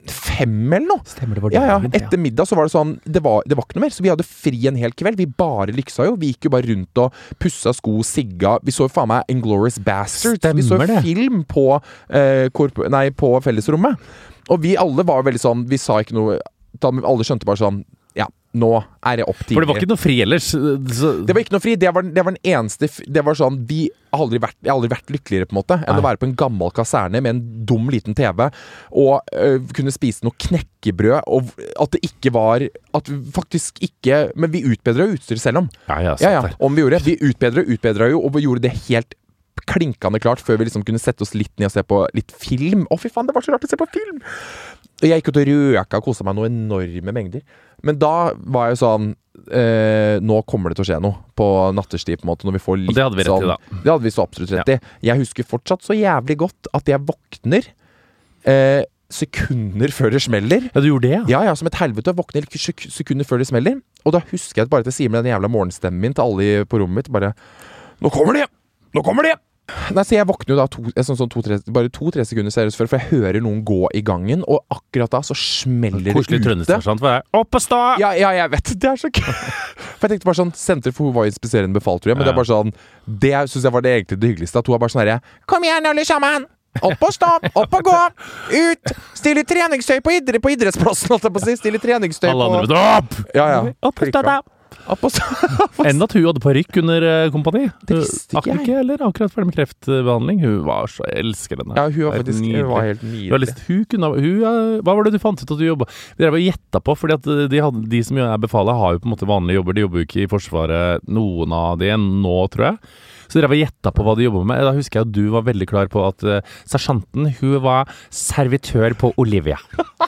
fem eller noe. Stemmer det var Ja, ja. dagen, Etter middag så var det sånn det var, det var ikke noe mer. Så vi hadde fri en hel kveld. Vi bare lyksa jo. Vi gikk jo bare rundt og pussa sko, sigga. Vi så jo faen meg Inglourious Bastards. Vi så Stemmer jo det. film på, eh, korp nei, på fellesrommet. Og vi alle var veldig sånn Vi sa ikke noe da, men alle skjønte bare sånn ja, nå er det opp tidlig. For det var ikke noe fri ellers. Så, Det var ikke noe fri. Det var, det var den eneste f- Det var sånn Vi har aldri vært, jeg har aldri vært lykkeligere på en måte enn Nei. å være på en gammel kaserne med en dum liten T V og øh, kunne spise noe knekkebrød, og at det ikke var At vi faktisk ikke Men vi utbedra utstyret selv om. ja, ja, Ja, ja, sant det. om vi gjorde. Vi utbedra utbedra jo, og vi gjorde det helt klinkende klart før vi liksom kunne sette oss litt ned og se på litt film. Å, fy faen, det var så rart å se på film! Og jeg gikk ut og røka og kosa meg noe enorme mengder. Men da var jeg jo sånn eh, Nå kommer det til å skje noe på nattestid, på en måte, når vi får litt Og det hadde vi rett i, sånn da. Det hadde vi så absolutt rett i. Jeg husker fortsatt så jævlig godt at jeg våkner eh, sekunder før det smeller. Ja, du gjorde det, ja? Ja, ja, som et helvete. Jeg våkner ikke sek- sekunder før det smeller. Og da husker jeg bare at jeg sier med den jævla morgenstemmen min til alle i- på rommet mitt bare Nå kommer det! Nå kommer det! Nei, så jeg våkner jo da to, sånn, sånn to, tre, bare to-tre sekunder seriøst før, for jeg hører noen gå i gangen, og akkurat da så smeller det Koselig ute. trøndersversjon for deg. Opp og stå! Ja, ja, jeg vet. Det er så gøy. For jeg tenkte bare sånn Senter for hun var inspiserende befal, tror jeg. Men Ja. det er bare sånn Det syns jeg var det egentlig det hyggeligste. At hun er bare sånn herre Kom igjen, alle sammen! Opp og stå! Opp og gå! Ut! Still i treningstøy på, idre, på idrettsplassen, holdt jeg på å si. Still i treningstøy Alle på andre opp! Ja, ja. Opp og stå da! Opp og stå. Enn at hun hadde parykk under eh, Kompani. Det visste ikke jeg. Ikke heller. Akkurat ferdig med kreftbehandling. Hun var så Jeg elsker henne. Ja, hun var Helt faktisk nydelig. hun var helt Hun har nydelig. lyst, hun kunne, hun, eh, hva var det du fant ut at du jobba? Vi drev og gjetta på, fordi at de, hadde, de som er befalet, har jo på en måte vanlige jobber. De jobber jo ikke i Forsvaret, noen av de nå, tror jeg. Så dere var gjetta på hva de jobba med. Da husker jeg at du var veldig klar på at uh, sersjanten, hun var servitør på Olivia.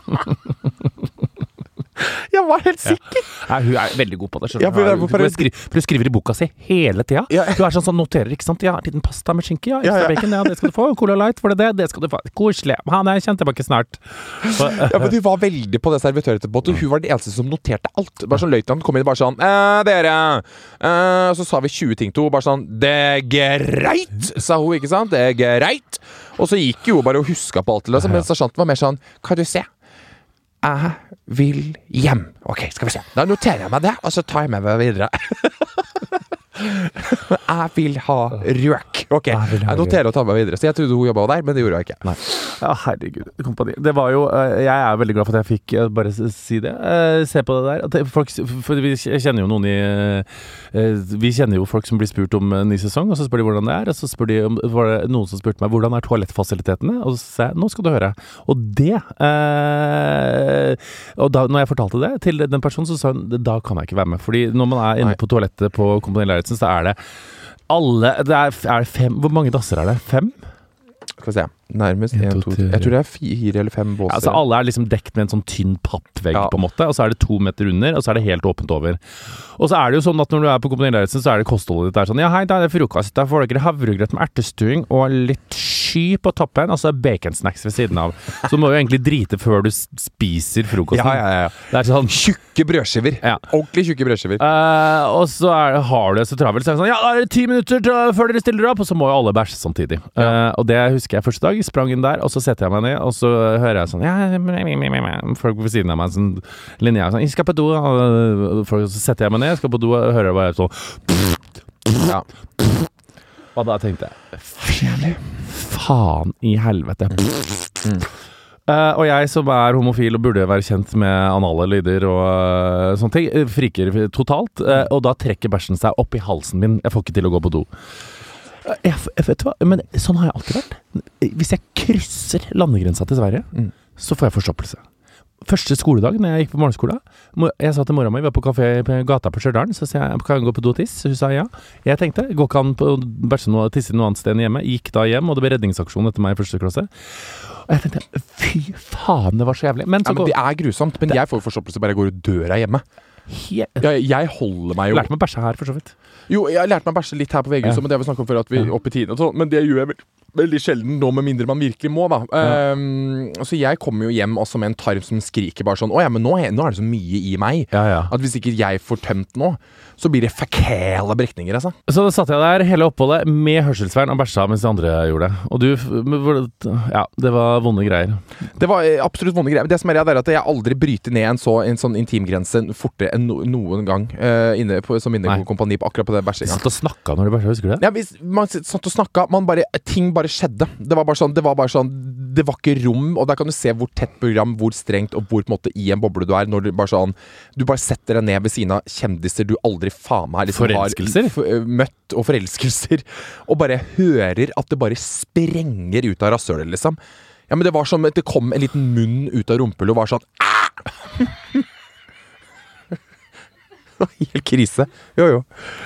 Jeg var helt sikker! Nei, hun er veldig god på det. Ja, for hun er Hun, på- hun, skriver, hun skriver i boka si hele tida. Ja. Hun er sånn som noterer, ikke sant. Ja, liten pasta med skinke, ja. Ekstra Ja, ja. bacon, ja, det skal du få. Cola Light, får du det? Det skal du få. Koselig. Han er kjent tilbake snart. Så, uh, Ja, men Hun var veldig på det servitøretterpåten. Hun var den eneste som noterte alt. Bare sånn Løytnanten kom inn bare sånn eh, 'Dere' eh, Så sa vi tjue ting til henne. Bare sånn 'Det er greit', sa hun, ikke sant? 'Det er greit'. Og så gikk jo hun bare og huska på alt. Liksom. Men sersjanten var mer sånn 'Kan du se? Jeg vil hjem'. Ok, skal vi se. Da noterer jeg meg det, og så tar jeg med meg videre. Jeg vil ha røk. Ok, Jeg vil ha jeg noterer å ta meg videre. Så jeg trodde hun jobbet der, men det gjorde hun ikke. Nei. Ja, herregud, kompani. Det var jo eh, Jeg er veldig glad for at jeg fikk eh, bare s- si det. Eh, se på det der. At det, folk, for vi kjenner jo noen i eh, Vi kjenner jo folk som blir spurt om en ny sesong, og så spør de hvordan det er. Og så spør de om var det noen som spurte meg hvordan er toalettfasilitetene, og så sa jeg nå skal du høre. Og det eh, Og da når jeg fortalte det til den personen, så sa hun da kan jeg ikke være med. Fordi når man er inne Nei. på toalettet på Kompani Lauritzen, så er det alle det er, er det fem Hvor mange dasser er det? Fem? Skal vi se. Nærmest En, en, to, to, tre. Jeg tror det er fire eller fem båser. Ja, altså alle er liksom dekt med en sånn tynn pappvegg Ja. på en måte, og så er det to meter under, og så er det helt åpent over. Og så er det jo sånn at når du er på Kompani Lauritzen, så er det kostholdet ditt der sånn, ja hei, da er det frokost, da får dere havregrøt med ertestuing og litt sky på toppen, og så er baconsnacks ved siden av. Så du må jo egentlig drite før du s- spiser frokosten. Ja, ja, ja. Det er sånn, Tjukke brødskiver. Ja. Ordentlig tjukke brødskiver. Eh, og så er, har du det så travelt, så er det sånn, ja, da er det ti minutter til, før dere stiller opp, og så må jo alle bæsje samtidig. Eh, og det husker jeg første dag, jeg sprang inn der, og så setter jeg meg ned, og så hører jeg sånn, ja, folk ved siden av meg, sånn, linje, sånn, jeg skal på do, og folk, så setter jeg meg ned, jeg skal på do, og hører bare sånn, Ja. og da tenkte jeg, fy faen i helvete. Mm. Eh, og jeg som er homofil og burde være kjent med anale lyder og eh, sånne ting, eh, friker totalt, eh, og da trekker bæsjen seg opp i halsen min. Jeg får ikke til å gå på do. Eh, Jeg, jeg vet hva, men sånn har jeg alltid vært. Hvis jeg krysser landegrensa til Sverige, Mm. så får jeg forstoppelse. Første skoledag når jeg gikk på morgenskolen, mo- jeg sa til mora mi, vi var på kafé på gata på Stjørdalen, så sa jeg, kan jeg gå på do og tisse? Så hun sa ja. Jeg tenkte, går ikke an på å bæsje noe, tisse noe annet sted enn hjemme. Gikk da hjem, og det ble redningsaksjon etter meg i første klasse. Og jeg tenkte, fy faen, det var så jævlig. Men Ja, så men går det er grusomt. Men jeg får forstoppelse bare jeg går ut døra hjemme. he- Jeg, jeg holder meg jo Lærte meg å bæsje her, for så vidt. Jo, jeg har lært meg å bæsje litt her på V G, Ja. men det har vi snakket om før, at vi Ja. opp i tiden og sånn. Men det gjør jeg vel, veldig sjelden nå, med mindre man virkelig må, da. Ja. Um, så jeg kommer jo hjem også med en tarm som skriker bare sånn, å ja, men nå er, nå er det så mye i meg, Ja, ja. at hvis ikke jeg får tømt nå, så blir det fækale brekninger, altså. Så da satt jeg der hele oppholdet med hørselsvern og bæsja mens de andre gjorde det. Og du, men hvor- ja, det var vonde greier. Det var eh, absolutt vonde greier. Det som er, det er at jeg aldri bryter ned en, så, en sånn intimgrense fortere enn no, noen gang uh, inne på, som inne Nei. på kompani på akkurat på den Vi bæsjinga. satt og snakka når du bæsja, husker du det? Ja, hvis man satt og snakka, man bare, ting bare skjedde. Det var bare sånn, det var bare sånn, det var ikke rom, og der kan du se hvor tett program, hvor strengt, og hvor på en måte i en boble du er, når du bare sånn, du bare setter deg ned ved siden av kjendiser du aldri faen meg liksom Forelskelser? har f øh, møtt, og forelskelser, og bare hører at det bare sprenger ut av rasshølet, liksom. Ja, men det var som at det kom en liten munn ut av rumpehullet og var sånn, ah! Det var helt krise. Jo, jo.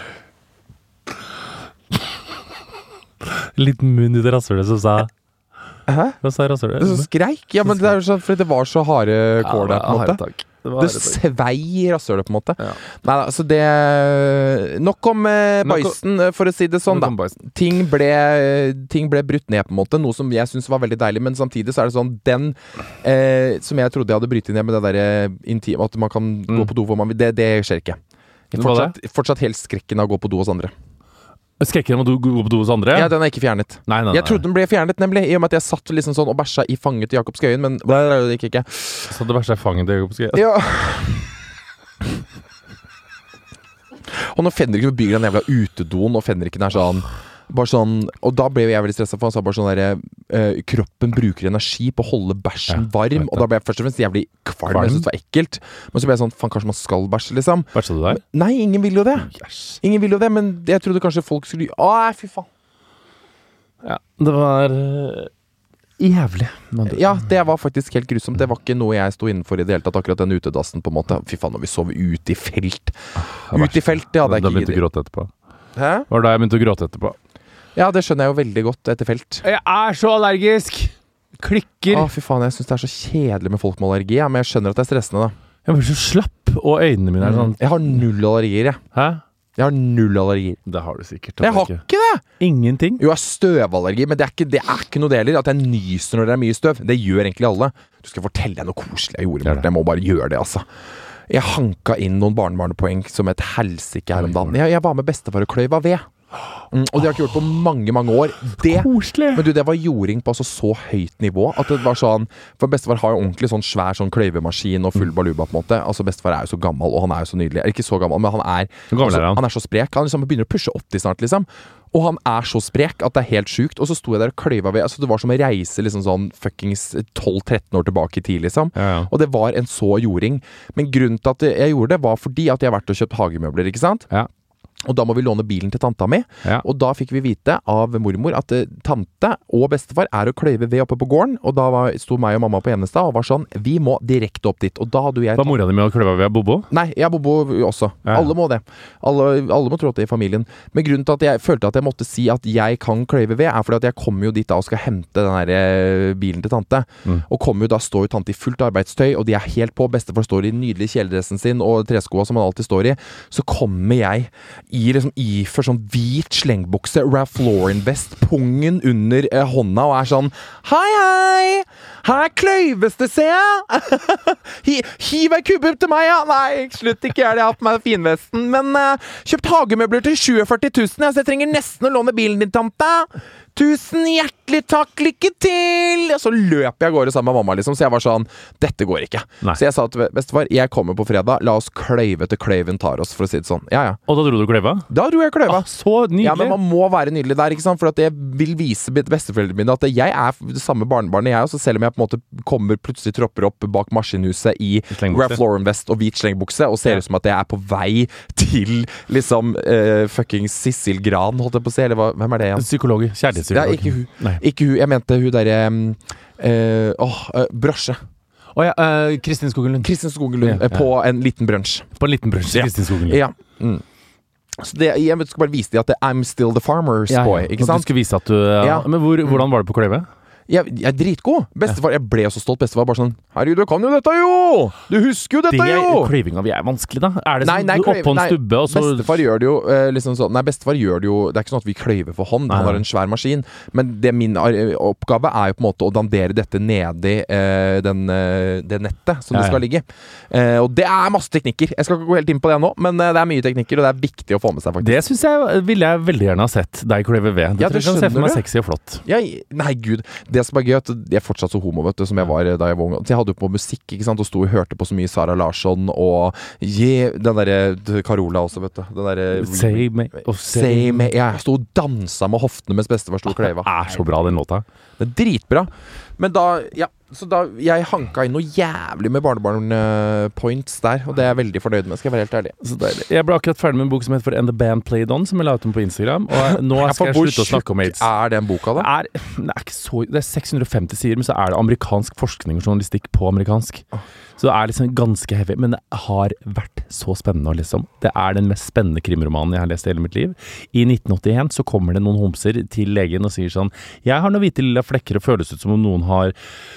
En liten munn ut i rasshølet som sa Hæ? Hva sa rasshølet? Det så skreik. Ja, men det er jo sånn, fordi det var så harde kår der, på en måte. Takk. Det var Det svei i rasshølet, på en måte. Ja. Nei da, så det Nok om eh, Nok om- bæsjen, eh, for å si det sånn, da. Ting ble, ting ble brutt ned, på en måte. Noe som jeg syns var veldig deilig, men samtidig så er det sånn den eh, som jeg trodde jeg hadde brytet ned med det derre intime, at man kan Mm. gå på do hvor man vil, det, det skjer ikke. Hva Fortsatt, fortsatt helt skrekken av å gå på do hos andre. Skrekken om at du går på do hos andre? Ja, den er ikke fjernet. Nei, nei, nei. Jeg trodde den ble fjernet, nemlig, i og med at jeg satt liksom sånn og bæsja i fanget til Jakob Skøyen, men det gikk ikke. Så det verste er fanget til Jakob Skøyen. Ja. Og når Fenriken bygger den jævla utedoen, og Fenriken er sånn bare sånn, og da ble jeg veldig stresset, for han sa bare sånn der eh, kroppen bruker energi på å holde bæsjen Ja, varm, og da ble jeg først og fremst jævlig kvalm, Kvalm? jeg synes det var ekkelt, men så ble jeg sånn, faen, kanskje man skal bæsje, liksom. Bæsja du der? Nei, ingen vil jo det. Yes. Ingen vil jo det, men jeg trodde kanskje folk skulle, å nei, fy faen. Ja, det var uh, jævlig. Men det- Ja, det var faktisk helt grusomt, det var ikke noe jeg sto innenfor i det hele tatt, akkurat den utedassen på en måte. Fy faen, når vi sov ute i felt. Ute i felt, det hadde jeg Da ikke begynte å giddet. gråte etterpå. Hæ? Det var da jeg begynte å gråte etterpå. Ja, det skjønner jeg jo veldig godt etter felt. Jeg er så allergisk! Klikker. Å, fy faen, jeg synes det er så kjedelig med folk med allergi, ja, men jeg skjønner at det er stressende, da. Jeg blir så slapp, og øynene mine er sånn Jeg har null allergier, jeg. Hæ? Jeg har null allergier. Det har du sikkert. Jeg har ikke. ikke det! Ingenting. Jo, jeg har støvallergi, men det er ikke, det er ikke noe det heller. At jeg nyser når det er mye støv. Det gjør egentlig alle. Du skal fortelle deg noe koselig jeg gjorde, Gjør det. Morten. Jeg må bare gjøre det, altså. Jeg hanka inn noen barnebarnepoeng som et helsike her om dagen. Jeg, jeg var med bestefar og kløyva ved. Mm, og det har jeg ikke gjort på mange, mange år. Det, Koselig. men du, det var jording på altså så høyt nivå at det var sånn, for bestefar har jo ordentlig sånn svær sånn kløyvemaskin og full baluba på en måte. Altså bestefar er jo så gammel, og han er jo så nydelig. Er ikke så gammel, men han er, gammel er han? altså, han er så sprek. Han liksom begynner å pushe åtti snart, liksom. Og han er så sprek at det er helt sjukt. Og så sto jeg der og kløyva ved. Altså, det var som å reise liksom sånn fuckings tolv tretten år tilbake i tid, liksom. Ja, ja. Og det var en så jording. Men grunnen til at jeg gjorde det, var fordi at jeg har vært og kjøpt hagemøbler, ikke sant? Ja. Og da må vi låne bilen til tanta mi. Ja. Og da fikk vi vite av mormor at uh, tante og bestefar er å kløyve ved oppe på gården. Og da var, sto meg og mamma på Evenestad og var sånn, vi må direkte opp dit. Og da hadde jeg... Var mora di med å kløve ved Bobo? Nei, jeg Bobo også. Ja. Alle må det. Alle, alle må trå til i familien. Men grunnen til at jeg følte at jeg måtte si at jeg kan kløyve ved, er fordi at jeg kommer jo dit da og skal hente den der bilen til tante. Mm. Og kommer jo da, står jo tante i fullt arbeidstøy, og de er helt på. Bestefar står i nydelig kjeledressen sin og treskoa som han alltid står i. Så kommer jeg i liksom i for sånn hvit slengbukse, Ralph Lauren-vest, pungen under eh, hånda, og er sånn hei, hei! Her kløyves det, ser jeg! Hi, hiv ei kubbe til meg, ja! Nei, slutt, ikke er det jeg har på meg finvesten, men uh, kjøpt hagemøbler til førtisju tusen, ja, så jeg trenger nesten å låne bilen din, tante! Tusen hjertelig takk, lykke til! Og så løp jeg av gårde sammen med mamma, liksom, så jeg var sånn, dette går ikke. Nei. Så jeg sa til bestefar, jeg kommer på fredag, la oss kløyve til kløyven tar oss, for å si det sånn. Ja, ja. Og da dro du kløyva? Da dro jeg kløyva. Ah, så nydelig. Ja, men man må være nydelig der, ikke sant? For at jeg vil vise besteforeldrene mine at jeg er det samme barnebarnet jeg også, selv om jeg på en måte kommer plutselig tropper opp bak maskinhuset i Ralph Lauren-vest og hvit slengbukse, og ser ut som at jeg er på vei til liksom uh, fucking Sissel Gran, holdt jeg på å si, eller hva, hvem er det igjen? Psykolog, kjærlighetspsykolog. Ja, ikke hun. Nei. Ikke hun, jeg mente hun derre uh, Åh, uh, brosje. Å oh, ja, uh, Kristin Skogen Lund. Kristin Skogen Lund, Ja, ja. uh, på en liten brunsj. På en liten brunsj, Ja. Kristin Skogen Lund. Ja. Mm. Så det, jeg skal bare vise dem at det, I'm still the farmer's Ja, ja. boy, ikke sant? Du skulle vise at du ja. Ja. Men hvor, hvordan var det på kløyve? Jeg, jeg er dritgod. Bestefar, jeg ble så stolt. Bestefar bare sånn, herregud, du kan jo dette jo! Du husker jo dette Det er jo! kløyvinga vi er vanskelig, da. Er det Nei, sånn nei, du kløyv- oppå en nei, stubbe, og så Bestefar gjør det jo eh, liksom sånn. Nei, bestefar gjør det jo. Det er ikke sånn at vi kløyver for hånd. Nei, Han har nei. en svær maskin. Men det min eh, oppgave er jo på en måte å dandere dette nedi eh, den, eh, det nettet som Ja, det skal ja. ligge i. Eh, og det er masse teknikker. Jeg skal ikke gå helt inn på det nå, men eh, det er mye teknikker, og det er viktig å få med seg, faktisk. Det syns jeg ville jeg veldig gjerne ha sett deg kløyve ved. Det Ja, tror det jeg kan se for skjønner meg du. sexy og flott. Jeg, nei, gud. Det som er gøy, at jeg er fortsatt så homo, vet du, som jeg var eh, da jeg var ung. Så jeg hadde jo på musikk, ikke sant, og sto og hørte på så mye Sara Larsson og yeah, den derre Carola også, vet du. Den derre Say me og Say me. Jeg sto og dansa med hoftene mens bestefar sto og kløyva. Det er så bra, den låta. Det er dritbra. Men da, ja, så da jeg hanka inn noe jævlig med barnebarn-points der, og det er jeg veldig fornøyd med, skal jeg være helt ærlig. Så deilig. Jeg ble akkurat ferdig med en bok som heter For And The Band Played On, som jeg la ut om på Instagram. Og nå Ja, for skal jeg hvor slutte å snakke om tjukk aids. er den boka, Det da? er, det er ikke så Det er seks hundre og femti sider, men så er det amerikansk forskning og journalistikk på amerikansk. Så det er liksom ganske heavy, men det har vært så spennende, liksom. Det er den mest spennende krimromanen jeg har lest i hele mitt liv. I nitten åttien så kommer det noen homser til legen og sier sånn: jeg har noen hvite lilla flekker og føles ut som om noen har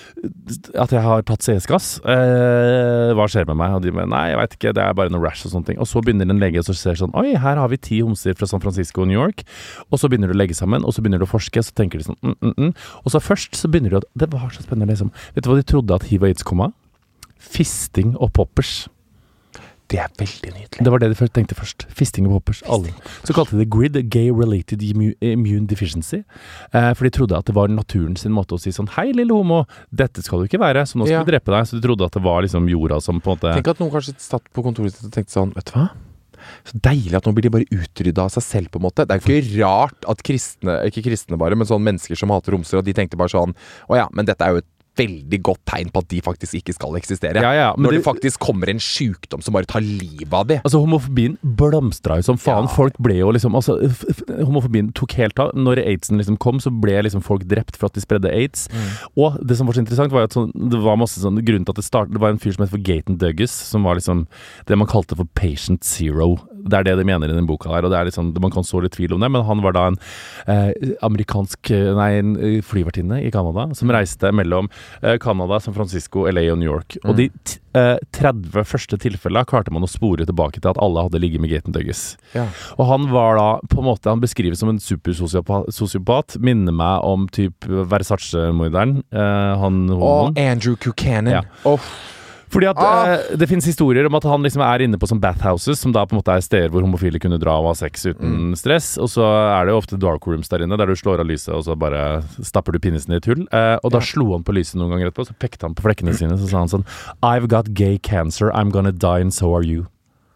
at jeg har tatt C S-gass. Eh, hva skjer med meg? Og de mener, nei, jeg vet ikke, det er bare noe rash og sånne ting. Og så begynner en lege og så ser sånn: oi, her har vi ti homser fra San Francisco og New York. Og så begynner du å legge sammen, og så begynner du å forske, så tenker de sånn mm, mm, mm. Og så først så begynner du å Det var så spennende, liksom. Vet du hva de trodde at hiv og aids kom av? Fisting og poppers. Det er veldig nydelig. Det var det de først tenkte først. Fisting og poppers. Alle. Så kalte de det GRID, Gay Related Immune Deficiency. Eh, for de trodde at det var naturen sin måte å si sånn: hei, lille homo, dette skal du ikke være, så nå skal Ja. vi drepe deg. Så de trodde at det var liksom jorda som på en måte Tenk at noen kanskje satt på kontoret sitt og tenkte sånn, vet du hva? Så deilig at nå blir de bare utrydda av seg selv, på en måte. Det er jo ikke rart at kristne, ikke kristne bare, men sånn mennesker som hater romser, og de tenkte bare sånn: å ja, men dette er jo et veldig godt tegn på at de faktisk ikke skal eksistere. Ja, ja, men Når det, det- faktisk kommer en sykdom som bare tar livet av de. Altså, homofobien blomstra jo som faen. Ja. Folk ble jo liksom altså, f f homofobien tok helt av. Når aidsen liksom kom, så ble liksom folk drept for at de spredde aids. Og det som var så interessant, var jo at sånn, det var masse sånn grunnen til at det startet. Det var en fyr som het for Gaten Douglas, som var liksom det man kalte for patient zero. Det er det de mener i den boka der, og det er liksom, man kan så litt tvil om det, men han var da en eh, amerikansk Nei, en eh, flyvertinne i Canada, som reiste mellom eh, Canada, San Francisco, L A og New York. Og de t eh, tretti første tilfellene klarte man å spore tilbake til at alle hadde ligget med Gaten Douglas. Ja. Og han var da, på en måte, han beskrives som en supersosiopat, minner meg om typ Versace-morderen, eh, han Og homoen. Andrew Buchanan. Ja. Åh, Fordi at Ah. eh, det finnes historier om at han liksom er inne på sånn bathhouses, som da på en måte er steder hvor homofile kunne dra og ha sex uten mm. stress, og så er det jo ofte dark rooms der inne, der du slår av lyset, og så bare stapper du pinnesen i et hull. Eh, og da ja. slo han på lyset noen ganger etterpå, så pekte han på flekkene sine, så sa han sånn I've got gay cancer, I'm gonna die and so are you.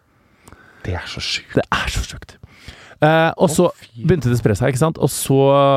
Det er så sjukt. Det er så sjukt. Uh, og så oh, begynte det å spre seg, ikke sant? Og så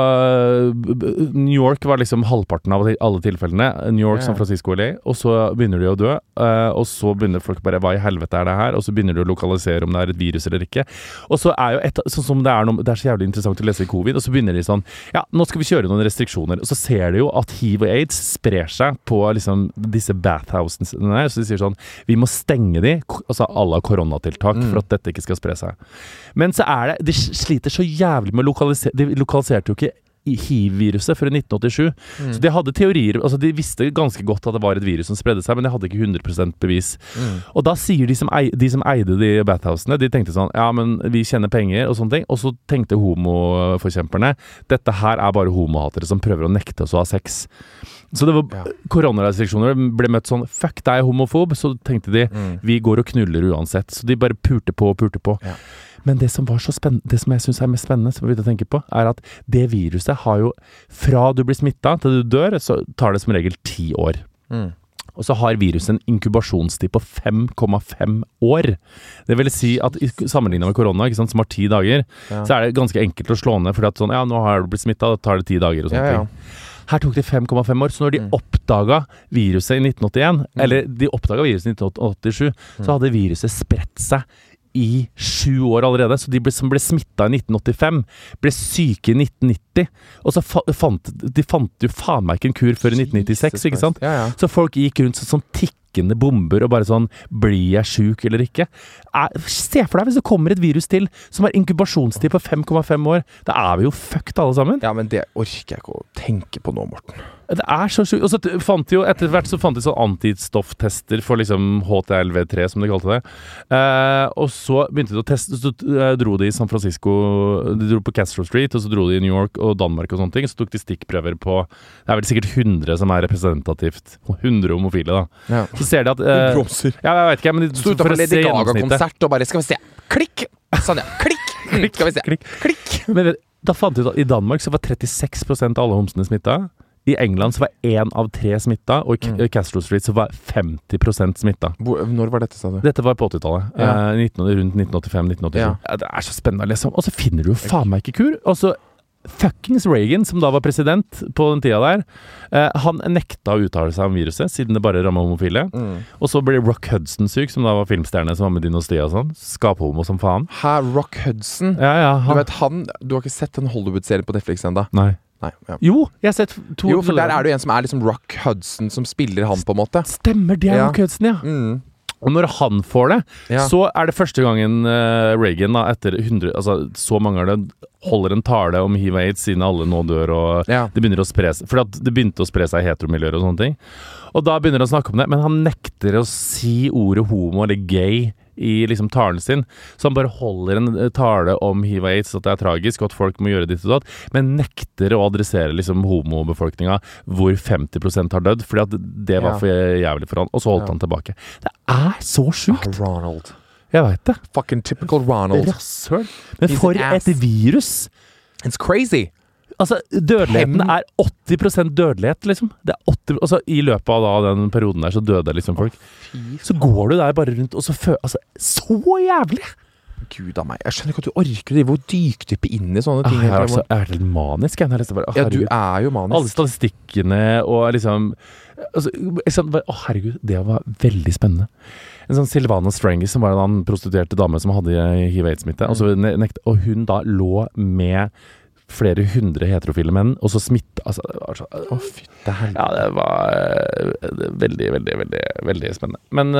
uh, New York var liksom halvparten av alle tilfellene. New York, yeah. San Francisco og L A. Og så begynner de å dø. Uh, og så begynner folk bare, hva i helvete er det her? Og så begynner de å lokalisere om det er et virus eller ikke. Og så er jo et, sånn som det er noe, det er så jævlig interessant å lese i covid, og så begynner de sånn, ja, nå skal vi kjøre noen restriksjoner. Og så ser de jo at hiv og AIDS sprer seg på liksom disse bathhousene. Så de sier sånn, vi må stenge de, altså alle koronatiltak, mm. for at dette ikke skal spre seg. Men så er det, de sliter så jævlig med å lokalisere, de lokaliserte jo ikke hiv-viruset før i nitten åttisju. Mm. Så de hadde teorier, altså de visste ganske godt at det var et virus som spredde seg, men de hadde ikke hundre prosent bevis. Mm. Og da sier de som, eide, de som eide de bathhousene, de tenkte sånn, ja, men vi tjener penger og sånne ting, og så tenkte homoforkjemperne, dette her er bare homohatere som prøver å nekte oss å ha sex. Så det var ja. koronarestriksjoner ble møtt sånn, fuck deg homofob, så tenkte de, mm. vi går og knuller uansett. Så de bare purte på og purte på. Ja. Men det som var så spennende, det som jeg synes er mest spennende, som jeg begynte å tenke på, er at det viruset har jo, fra du blir smittet til du dør, så tar det som regel ti år. Mm. Og så har viruset en inkubasjonstid på fem komma fem år. Det vil si at sammenlignet med korona, ikke sant, som har ti dager, ja. så er det ganske enkelt å slå ned, fordi at sånn, ja, nå har du blitt smittet, da tar det ti dager og sånt. Ja, ja. Her tok det fem komma fem år, så når de mm. oppdaget viruset i nitten åttien, mm. eller de oppdaget viruset i nitten åttisju, mm. så hadde viruset spredt seg i sju år allerede, så de ble, som ble smittet i nitten åttifem, ble syke i nitten nitti, og så fa- fant, de fant jo faen meg ikke en kur før i nitten nittiseks, ikke sant? Ja, ja. Så folk gikk rundt sånn tikkende bomber og bare sånn, blir jeg syk eller ikke? Er, se for deg hvis det kommer et virus til som har inkubasjonstid på fem komma fem år, da er vi jo fucked alle sammen. Ja, men det orker jeg ikke å tenke på nå, Morten. Det er så sjukt. Og så fant de jo, etter hvert så fant de sånn antistofftester for liksom H T L V tre, som de kalte det. Eh, og så begynte de å teste, så dro de i San Francisco, de dro på Castro Street, og så dro de i New York og Danmark og sånne ting, så tok de stikkprøver på, det er vel sikkert hundre som er representativt, hundre homofile da. Ja. Så ser de at... Eh, Bromser. Ja, jeg vet ikke, men de... Stod utenfor Lady Gaga-konsert og bare, skal vi se, klikk! Sånn ja, klikk! Klikk, skal vi se, klikk! klikk. Men da fant de ut at i Danmark så var trettiseks prosent av alle homsene smittet. I England så var én av tre smittet, og i mm. Castro Street så var femti prosent smittet. Hvor, når var dette, sa du? Dette var på åttitallet. Ja. Eh, nitten, rundt nitten åttifem nitten åttisju. Ja. Ja, det er så spennende å lese om. Og så finner du jo faen meg ikke kur. Og så fuckings Reagan, som da var president på den tida der, eh, han nekta å uttale seg om viruset, siden det bare rammet homofile. Mm. Og så ble Rock Hudson syk, som da var filmstjerne, som var med Dynastia og sånn. Skaphomo som faen. Hæ, Rock Hudson? Ja, ja. Han... Du vet, han, du har ikke sett den Hollywood-serien på Netflix enda? Nei. Nei, ja. Jo, jeg har sett to... Jo, for der er det jo en som er liksom Rock Hudson, som spiller han på en måte. Stemmer, det er ja. Rock Hudson, ja. Mm. Og når han får det, ja. så er det første gangen uh, Reagan, da, etter hundre, altså så mange av det, holder en tale om hiv og AIDS, siden alle nå dør, og ja. det begynner å spre seg, for det begynte å spre seg i heteromiljøer og sånne ting. Og da begynner han å snakke om det, men han nekter å si ordet homo eller gay i liksom talen sin, så han bare holder en tale om hiv og AIDS, at det er tragisk, og at folk må gjøre ditt og datt, men nekter å adressere liksom homobefolkninga, hvor femti prosent har dødd, fordi at det var for jævlig for han, og så holdt ja. han tilbake. Det er så sjukt! Oh, Ronald. Jeg vet det. Fucking typical Ronald. Rasshøl. Men for et virus! It's crazy! Altså, dødeligheten er åtti prosent dødelighet, liksom. Det er åtti, altså, i løpet av da, den perioden der, så døde liksom folk. Så går du der bare rundt, og så føler... Altså, så jævlig! Gud av meg. Jeg skjønner ikke at du orker det. Hvor dykdyppe inn i sånne ting. Ah, jeg er, altså, er helt manisk, jeg. Bare, oh, ja, du er jo manisk. Alle statistikkene, og liksom... Altså, sånn, å, herregud, det var veldig spennende. En sånn Silvana Strangis, som var en annen prostituerte dame som hadde hiv og AIDS-smitte, mm. og, nekt, og hun da lå med... flere hundre heterofile menn, og så smitte, altså, det var så, å fy, det er ja, det var uh, veldig, veldig, veldig, veldig spennende. Men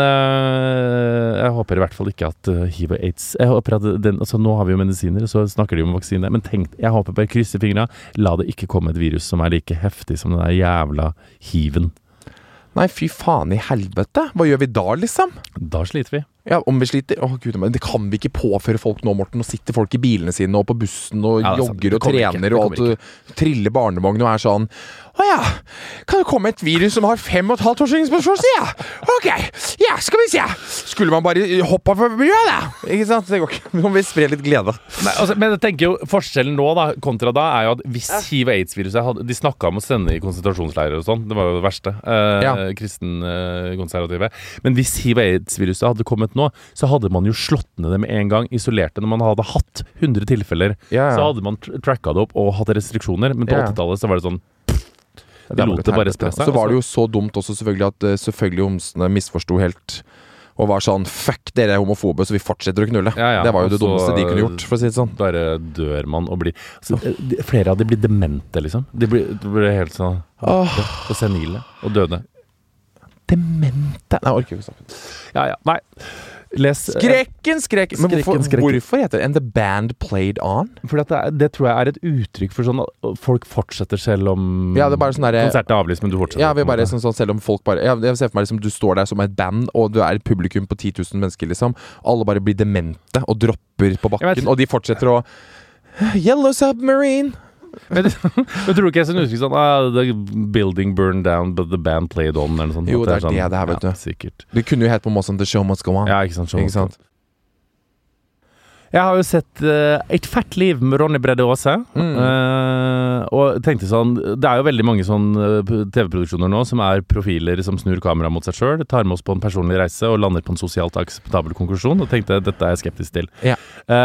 uh, jeg håper i hvert fall ikke at uh, hiv og AIDS, jeg håper at den, altså nå har vi jo medisiner, så snakker de om vaksine, men tenk, jeg håper bare krysse fingrene, la det ikke komme et virus som er like heftig som den der jævla hiven. Nei, fy faen i helvete. Hva gjør vi da, liksom? Da sliter vi. Ja, om vi sliter. Åh, Gud, men det kan vi ikke påføre folk nå, Morten. Nå sitter folk i bilene sine og på bussen og ja, jogger og trener og alt, og triller barnevogn og er sånn. Åja, kan det komme et virus som har fem og et halvt års inspeksjonstid? Ja, ok, ja, skal vi se. Skulle man bare hoppe for mye av det? Ikke sant? Det går ikke. Nå må vi spre litt glede. Nei, altså, men jeg tenker jo, forskjellen nå da, kontra da, er jo at hvis hiv og aids-viruset hadde, de snakket om å sende i konsentrasjonsleirer og sånn, det var jo det verste, eh, Ja. kristen eh, konservative. Men hvis hiv og aids-viruset hadde kommet nå, så hadde man jo slått ned det med en gang, isolert det. Når man hadde hatt hundre tilfeller, Ja, ja. så hadde man tr- tracka det opp og hatt restriksjoner, men på Ja. åttitallet så var det sånn, Det de er lot blitt det bare helvete. spre seg. Så var det jo så dumt også selvfølgelig at uh, selvfølgelig homsene misforsto helt og var sånn, fuck, dere er homofobe, så vi fortsetter å knulle. Ja, ja, Det var jo det og så- dummeste de kunne gjort, for å si det sånn. bare dør man og blir altså, de- flere av de blir demente liksom. De blir, de blir helt sånn Åh, og senile og døde. demente. Nei, jeg orker ikke snakke. Ja, ja, nei. Les Skrekken, skrekken. Men hvorfor, Skrekken, skrekken. hvorfor heter det And the band played on? For det, er, det tror jeg er et uttrykk for sånn at folk fortsetter selv om Ja, det er bare sånn derre konserten er avlyst, men du fortsetter. Ja, vi på en bare måte. sånn, sånn selv om folk bare ja, Jeg ser for meg liksom du står der som et band, og du er et publikum på ti tusen mennesker, liksom. Alle bare blir demente og dropper på Jeg vet- bakken, og de fortsetter å Yellow Submarine. Men, men tror du ikke jeg ser en uttrykk sånn ah, The building burned down, but the band played on, eller noe sånt? Jo, At det er sånn, det det her, vet ja, du. Sikkert. Det kunne jo hett på en måte sånn The Show Must Go On. Ja, ikke sant? Ikke sant? Jeg har jo sett uh, Et fett liv med Ronny Brede Aase. Mm. Uh, og tenkte sånn Det er jo veldig mange sånn uh, T V-produksjoner nå som er profiler som snur kamera mot seg sjøl, tar med oss på en personlig reise og lander på en sosialt akseptabel konklusjon. Og tenkte dette er jeg skeptisk til. Ja.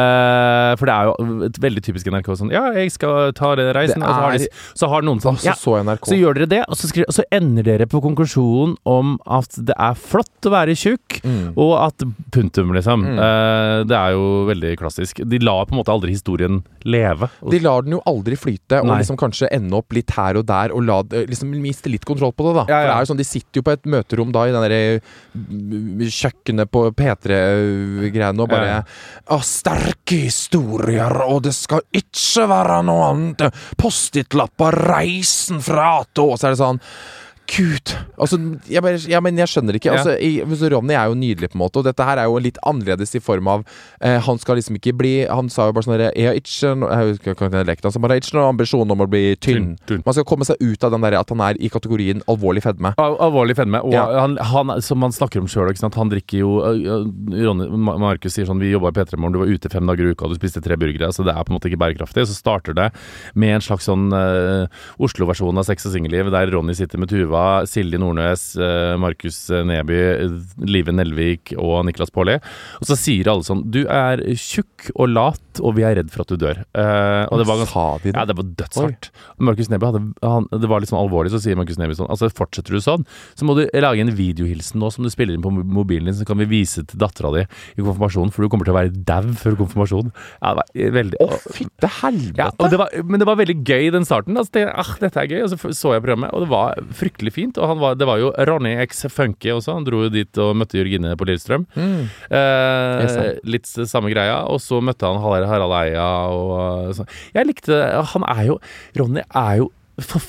Uh, for det er jo et veldig typisk N R K sånn Ja, jeg skal ta den reisen. Det Og så har, er- de, så har noen sånn Og så ja, så N R K. så gjør dere det, og så, skriver, og så ender dere på konklusjonen om at det er flott å være tjukk, Mm. og at punktum, liksom. Mm. Eh, det er jo veldig klassisk. De lar på en måte aldri historien leve. Og, De lar den jo aldri flyte, og Nei. liksom kanskje ende opp litt her og der, og la, liksom miste litt kontroll på det, da. Ja, ja. For det er jo sånn, de sitter jo på et møterom da, i den derre mm, kjøkkenet på P tre-greiene, og bare Ja. Å, sterke historier, og det skal ikke være noe annet. Post-it-lapper, reisen fra A til Å, så er det sånn Gud, altså, jeg, bare, ja, men jeg skjønner ikke altså, i, så Ronny er jo nydelig på en måte, og dette her er jo litt annerledes i form av eh, han skal liksom ikke bli, han sa jo bare sånn der, jeg har ikke, no- jeg husker ikke hva lekten, han bare har ikke noen ambisjon om å bli tynn. Tynn, tynn. Man skal komme seg ut av den der at han er i kategorien alvorlig fedme. Al alvorlig fedme. Og Ja. han, han, som han snakker om sjøl, han drikker jo uh, Ronny, Ma- Markus sier sånn Vi jobba i P tre Morgen, du var ute fem dager i uka, du spiste tre burgere. Altså det er på en måte ikke bærekraftig. Så starter det med en slags sånn uh, Oslo-versjon av Sex og singelliv, der Ronny sitter med Tuva, Silje Nordnes, uh, Markus Neby, Live Nelvik og Niklas Baarli. Og så sier alle sånn Du er tjukk og lat, og vi er redd for at du dør. Uh, og det var ganske Sa de det? Ja, det var dødshardt. Markus Neby hadde han, Det var litt sånn alvorlig, så sier Markus Neby sånn Altså, fortsetter du sånn, så må du lage en videohilsen nå som du spiller inn på mobilen din, så kan vi vise til dattera di i konfirmasjonen, for du kommer til å være dau før konfirmasjonen. Ja, det var veldig Å, fytte helvete! ja, og det var, men det var veldig gøy den starten. Altså, det, ah, dette er gøy. Og så f- så jeg programmet, og det var fryktelig fint. Og han var, det var jo Ronny X Funky også. Han dro jo dit og møtte Jørgine på Lillestrøm. Mm. Eh, Yes, sir. litt samme greia. Og så møtte han Harald Harald Eia og så. Jeg likte Han er jo Ronny er jo for,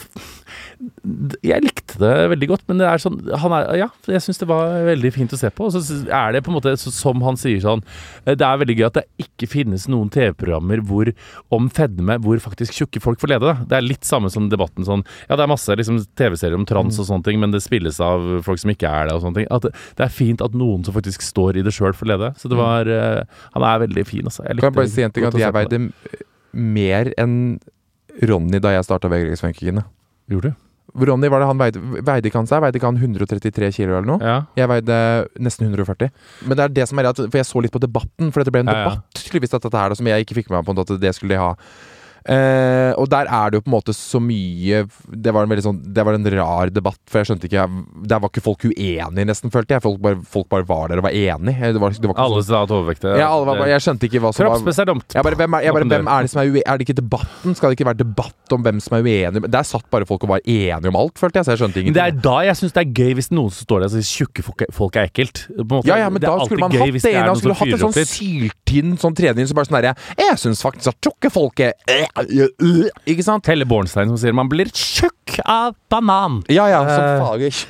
jeg likte det veldig godt, men det er sånn han er, ja, jeg syns det var veldig fint å se på. Og så er det på en måte så, som han sier sånn Det er veldig gøy at det ikke finnes noen T V-programmer hvor om fedme hvor faktisk tjukke folk får lede. Da. Det er litt samme som debatten sånn Ja, det er masse liksom, T V-serier om trans og sånne ting, men det spilles av folk som ikke er det og sånne ting. At det, det er fint at noen som faktisk står i det sjøl, får lede. Så det var eh, Han er veldig fin, altså. Jeg Kan jeg bare likte si en ting, godt at å se jeg på det. veide mer enn Ronny da jeg startet Vegregsfunkingene. Gjorde du? Ronny, var det han veide, veide ikke han seg? Veide ikke han hundre og trettitre kilo eller noe? Ja. Jeg veide nesten hundre og førti. Men det er det som er at, for jeg så litt på debatten, for det ble en Ja, ja. debatt tydeligvis at dette her, da, som jeg ikke fikk med meg på, at det skulle de ha. Eh, og der er det jo på en måte så mye Det var en veldig sånn Det var en rar debatt, for jeg skjønte ikke Der var ikke folk uenige, nesten, følte jeg. Folk bare, folk bare var der og var enige. Det var, det var ikke Alle sånn, sa at overvektige ja, alle var, bare- jeg skjønte ikke hva som var Kroppspress er dumt. jeg bare, hvem, er, jeg bare, hvem er det som er uenig? Er det ikke debatten? Skal det ikke være debatt om hvem som er uenig? Der satt bare folk og var enige om alt, følte jeg, så jeg skjønte Men det ingenting. er da jeg syns det er gøy hvis noen som står der og sier tjukke folk, folk er ekkelt. På en måte. Ja, ja, men Det er da skulle man alltid gøy hatt hvis det ene. er Han noen skulle som hatt en fyrer sånn opp litt. syltynn sånn tredje så bare sånn derre Jeg syns faktisk at tjukke folk er øh, Ikke sant? Helle Bornstein som sier man blir tjukk av banan. Ja, ja, som fager.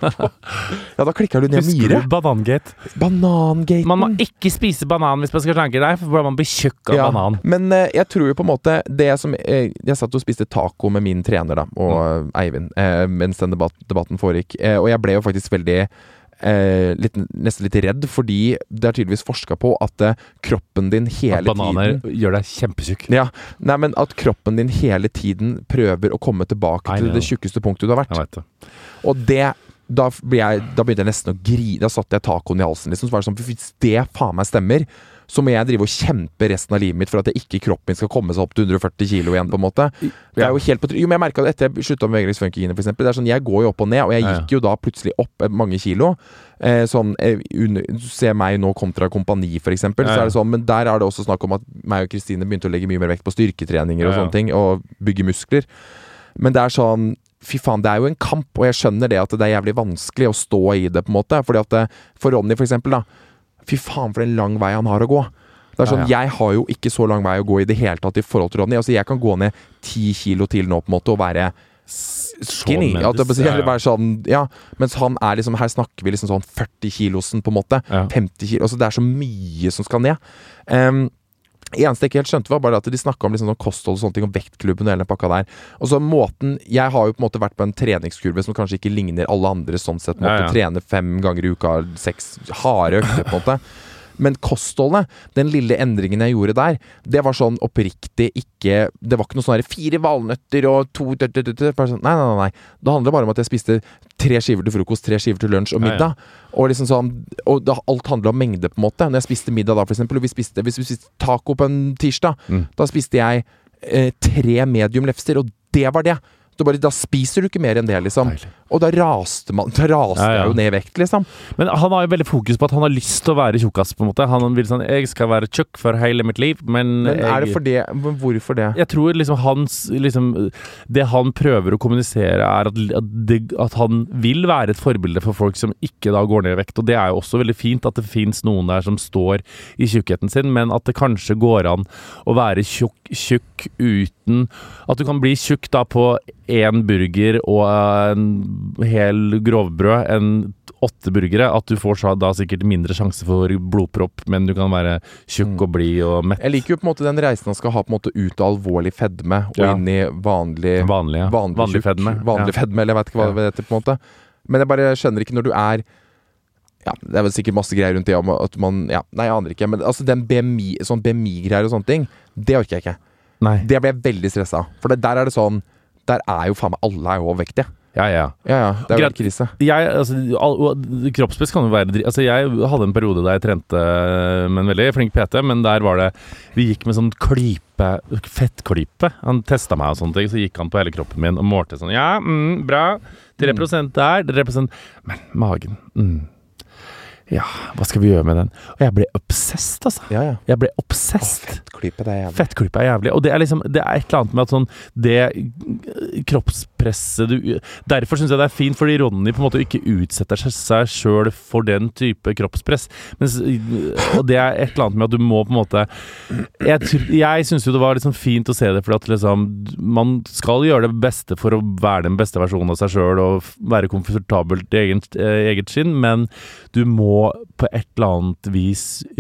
Ja, da klikker du ned Husker myre. du banangate? Banangaten. Man må ikke spise banan hvis man skal slanke deg, for man blir tjukk av ja, banan. Men uh, jeg tror jo på en måte det som uh, jeg satt og spiste taco med min trener da, og mm. Eivind, uh, mens den debatt, debatten foregikk. Uh, og jeg ble jo faktisk veldig uh, litt, nesten litt redd, fordi det er tydeligvis forsket på at uh, kroppen din hele at bananer tiden gjør deg kjempetjukk. Ja, nei, men at kroppen din hele tiden prøver å komme tilbake til det tjukkeste punktet du har vært. Jeg vet det. Og det Da, jeg, da begynte jeg nesten å grine. Da satt jeg tacoen i halsen liksom. Så var det sånn, hvis det faen meg stemmer, så må jeg drive og kjempe resten av livet mitt for at jeg ikke kroppen min skal komme seg opp til hundre og førti kilo igjen, på en måte. Det er jo helt på try- Jo, men jeg merket at etter jeg sluttet med Vegelix-funkingene, for eksempel, det er sånn, jeg går jo opp og ned, og jeg gikk jo da plutselig opp mange kilo. Eh, sånn, eh, under, du ser meg nå kontra kompani, for eksempel, så er det sånn, men der er det også snakk om at meg og Kristine begynte å legge mye mer vekt på styrketreninger og sånne ting, og bygge muskler. Men det er sånn, fy faen, det er jo en kamp, og jeg skjønner det at det er jævlig vanskelig å stå i det, på en måte. Fordi at for Ronny, for eksempel, da, fy faen for en lang vei han har å gå. Det er sånn, ja, ja. Jeg har jo ikke så lang vei å gå i det hele tatt i forhold til Ronny. Altså, jeg kan gå ned ti kilo til nå, på en måte, og være skinny. At det, ja, ja. Være sånn, ja. Mens han er liksom, her snakker vi liksom sånn førti kilosen, på en måte. Ja. femti kilo. Altså, det er så mye som skal ned. Um, eneste jeg ikke helt skjønte var bare at de snakket om liksom sånn kosthold og sånne ting, om vektklubben og hele den pakka der. Og så måten, jeg har jo på en måte vært på en treningskurve som kanskje ikke ligner alle andre sånn sett, måtte ja, ja. trene fem ganger i uka, seks harde økter på en måte. Men kostholdet, den lille endringen jeg gjorde der, det var sånn oppriktig ikke, det var ikke noe sånn her fire valnøtter og to død, død, død, død. Sånn, nei, nei, nei, nei. Det handler bare om at jeg spiste tre skiver til frokost, tre skiver til lunsj og middag. Ja, ja. Og liksom sånn, og det, alt handler om mengde på en måte. Når jeg spiste middag da, for eksempel, og vi spiste, hvis vi spiste taco på en tirsdag, mm. da spiste jeg eh, tre medium lefser, og det var det. Da, bare, da spiser du ikke mer enn det, liksom. Deilig. Og da raste man Da raste ja, ja. jeg jo ned i vekt, liksom. Men han har jo veldig fokus på at han har lyst til å være tjukkas, på en måte. Han vil sånn, jeg skal være tjukk for hele mitt liv, men, men jeg, er det for det? Hvorfor det? Jeg tror liksom hans liksom, det han prøver å kommunisere er at, at, det, at han vil være et forbilde for folk som ikke da går ned i vekt, og det er jo også veldig fint at det finnes noen der som står i tjukkheten sin, men at det kanskje går an å være tjukk, tjukk uten at du kan bli tjukk da på en burger og en hel grovbrød enn åtte burgere, at du får så da sikkert mindre sjanse for blodpropp, men du kan være tjukk og blid og mett. Jeg liker jo på en måte den reisen han skal ha på en måte ut av alvorlig fedme og ja. inn i vanlig vanlig, ja. vanlig, vanlig tjukk, fedme. Vanlig ja. fedme, eller jeg vet ikke hva ja. det heter på en måte. Men jeg bare skjønner ikke når du er ja, det er vel sikkert masse greier rundt det om at man, ja, nei, jeg aner ikke, men altså den B M I, sånn B M I-greier og sånne ting, det orker jeg ikke. Nei. Det ble jeg veldig stresset av. For det, der er det sånn, der er jo faen meg alle er jo overvektige. Ja, ja. Ja, ja, det er jo en krise. Jeg, altså, all, kroppspress kan jo være altså, jeg hadde en periode der jeg trente med en veldig flink P T, men der var det vi gikk med sånn klype, fettklype. Han testet meg og sånne ting, så gikk han på hele kroppen min og målte sånn, ja, mm, bra, tre prosent der, tre prosent, men magen, mm. Ja, hva skal vi gjøre med den? Og jeg ble obsessed, altså. Ja, ja. Jeg ble obsessed. Å, fettklype, det er jævlig. Fettklype er jævlig. Og det er liksom, det er et eller annet med at sånn, det kroppspresset du, derfor synes jeg det er fint, fordi Ronny på en måte ikke utsetter seg selv for den type kroppspress. Men, og det er et eller annet med at du må på en måte, jeg, jeg synes jo det var liksom fint å se det, fordi at liksom, man skal gjøre det beste for å være den beste versjonen av seg selv, og være komfortabelt i eget, eget skinn, men du må på et eller annet vis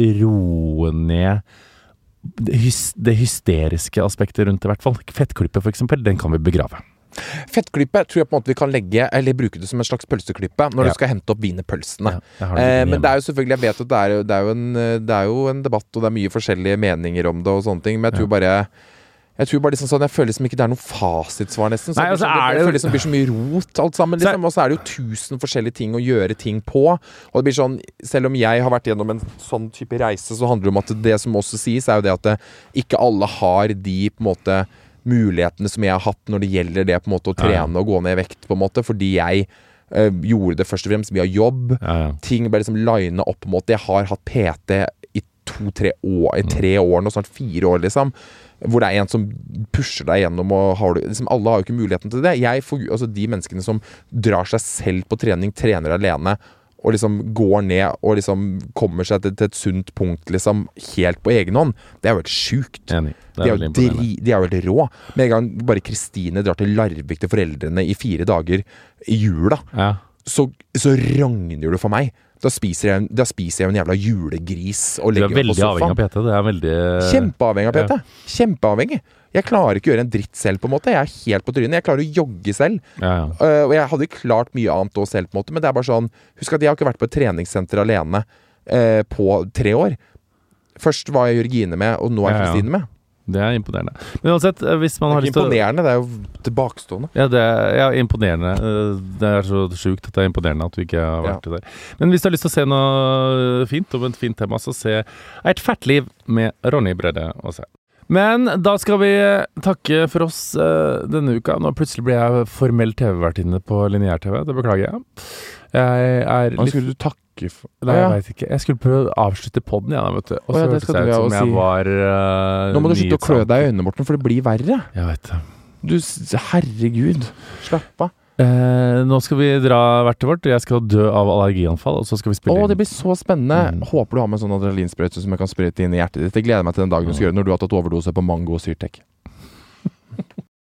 roe ned det, hys- det hysteriske aspektet rundt det, i hvert fall. Fettklippe for eksempel, den kan vi begrave. Fettklippe tror jeg på en måte vi kan legge, eller bruke det som en slags pølseklippe når ja. du skal hente opp wienerpølsene. Ja, eh, men det er jo selvfølgelig, jeg vet at det er, det, er jo en, det er jo en debatt, og det er mye forskjellige meninger om det og sånne ting, men jeg tror ja. bare Jeg tror bare liksom sånn, jeg føler liksom ikke det er noe fasitsvar nesten. Så Nei, altså, sånn, jeg, jeg føler liksom det blir så mye rot alt sammen, liksom. Og så er det jo tusen forskjellige ting å gjøre ting på. Og det blir sånn, selv om jeg har vært gjennom en sånn type reise, så handler det om at det som også sies, er jo det at det, ikke alle har de på en måte mulighetene som jeg har hatt når det gjelder det på en måte å trene ja, ja. og gå ned i vekt, på en måte, fordi jeg øh, gjorde det først og fremst via jobb. Ja, ja. Ting ble liksom linet opp på en måte. Jeg har hatt P T i to-tre år, i tre år nå, snart fire år liksom. Hvor det er en som pusher deg gjennom, og har du, liksom, alle har jo ikke muligheten til det. Jeg får, altså de menneskene som drar seg selv på trening, trener alene, og liksom går ned og liksom kommer seg til, til et sunt punkt liksom helt på egen hånd, det er jo helt sjukt. Enig. Det De er er, veldig jo dri, imponerende. de er jo helt rå. Med en gang bare Kristine drar til Larvik til foreldrene i fire dager i jula, Ja. så, så ragner du for meg. Da spiser jeg en, da spiser jeg en jævla julegris og Du er legger meg på veldig avhengig sofaen. av P T. Det er veldig Kjempeavhengig av P T. Kjempeavhengig. Jeg klarer ikke å gjøre en dritt selv, på en måte. Jeg er helt på trynet. Jeg klarer å jogge selv. Ja, ja. Uh, og jeg hadde klart mye annet også selv, på en måte, men det er bare sånn. Husk at jeg har ikke vært på et treningssenter alene uh, på tre år. Først var jeg Jørgine med, og nå er Ja, ja. Kristine med. Det er imponerende. Men uansett, eh, hvis man Det har er lyst ikke til å imponerende, det er jo tilbakestående. Ja, det er ja, imponerende. Eh, Det er så sjukt at det er imponerende at du ikke har vært der. Men hvis du har lyst til å se noe fint om et fint tema, så se Et fælt liv med Ronny Brede Aase. Men da skal vi takke for oss eh, denne uka. Nå plutselig ble jeg formell T V-vertinne på lineær-T V. Det beklager jeg. Jeg er Hva litt skulle du takke for? Nei, jeg vet ikke. Jeg skulle prøve å avslutte podden, ja, vet du. Og Å, så ja, det hørtes skal jeg du ut ja som også jeg si. var uh, Nå må du slutte å klø deg i øynene, Morten, for det blir verre. Jeg vet det. Du, s- herregud. Slapp av. Eh, nå skal vi dra hvert til vårt. Jeg skal dø av allergianfall, og så skal vi spille Å, det inn. blir så spennende. Mm. Håper du har med en sånn adrenalinsprøyte som jeg kan sprøyte inn i hjertet ditt. Jeg gleder meg til den dagen du skal gjøre det, når du har tatt overdose på mango og Syrtec.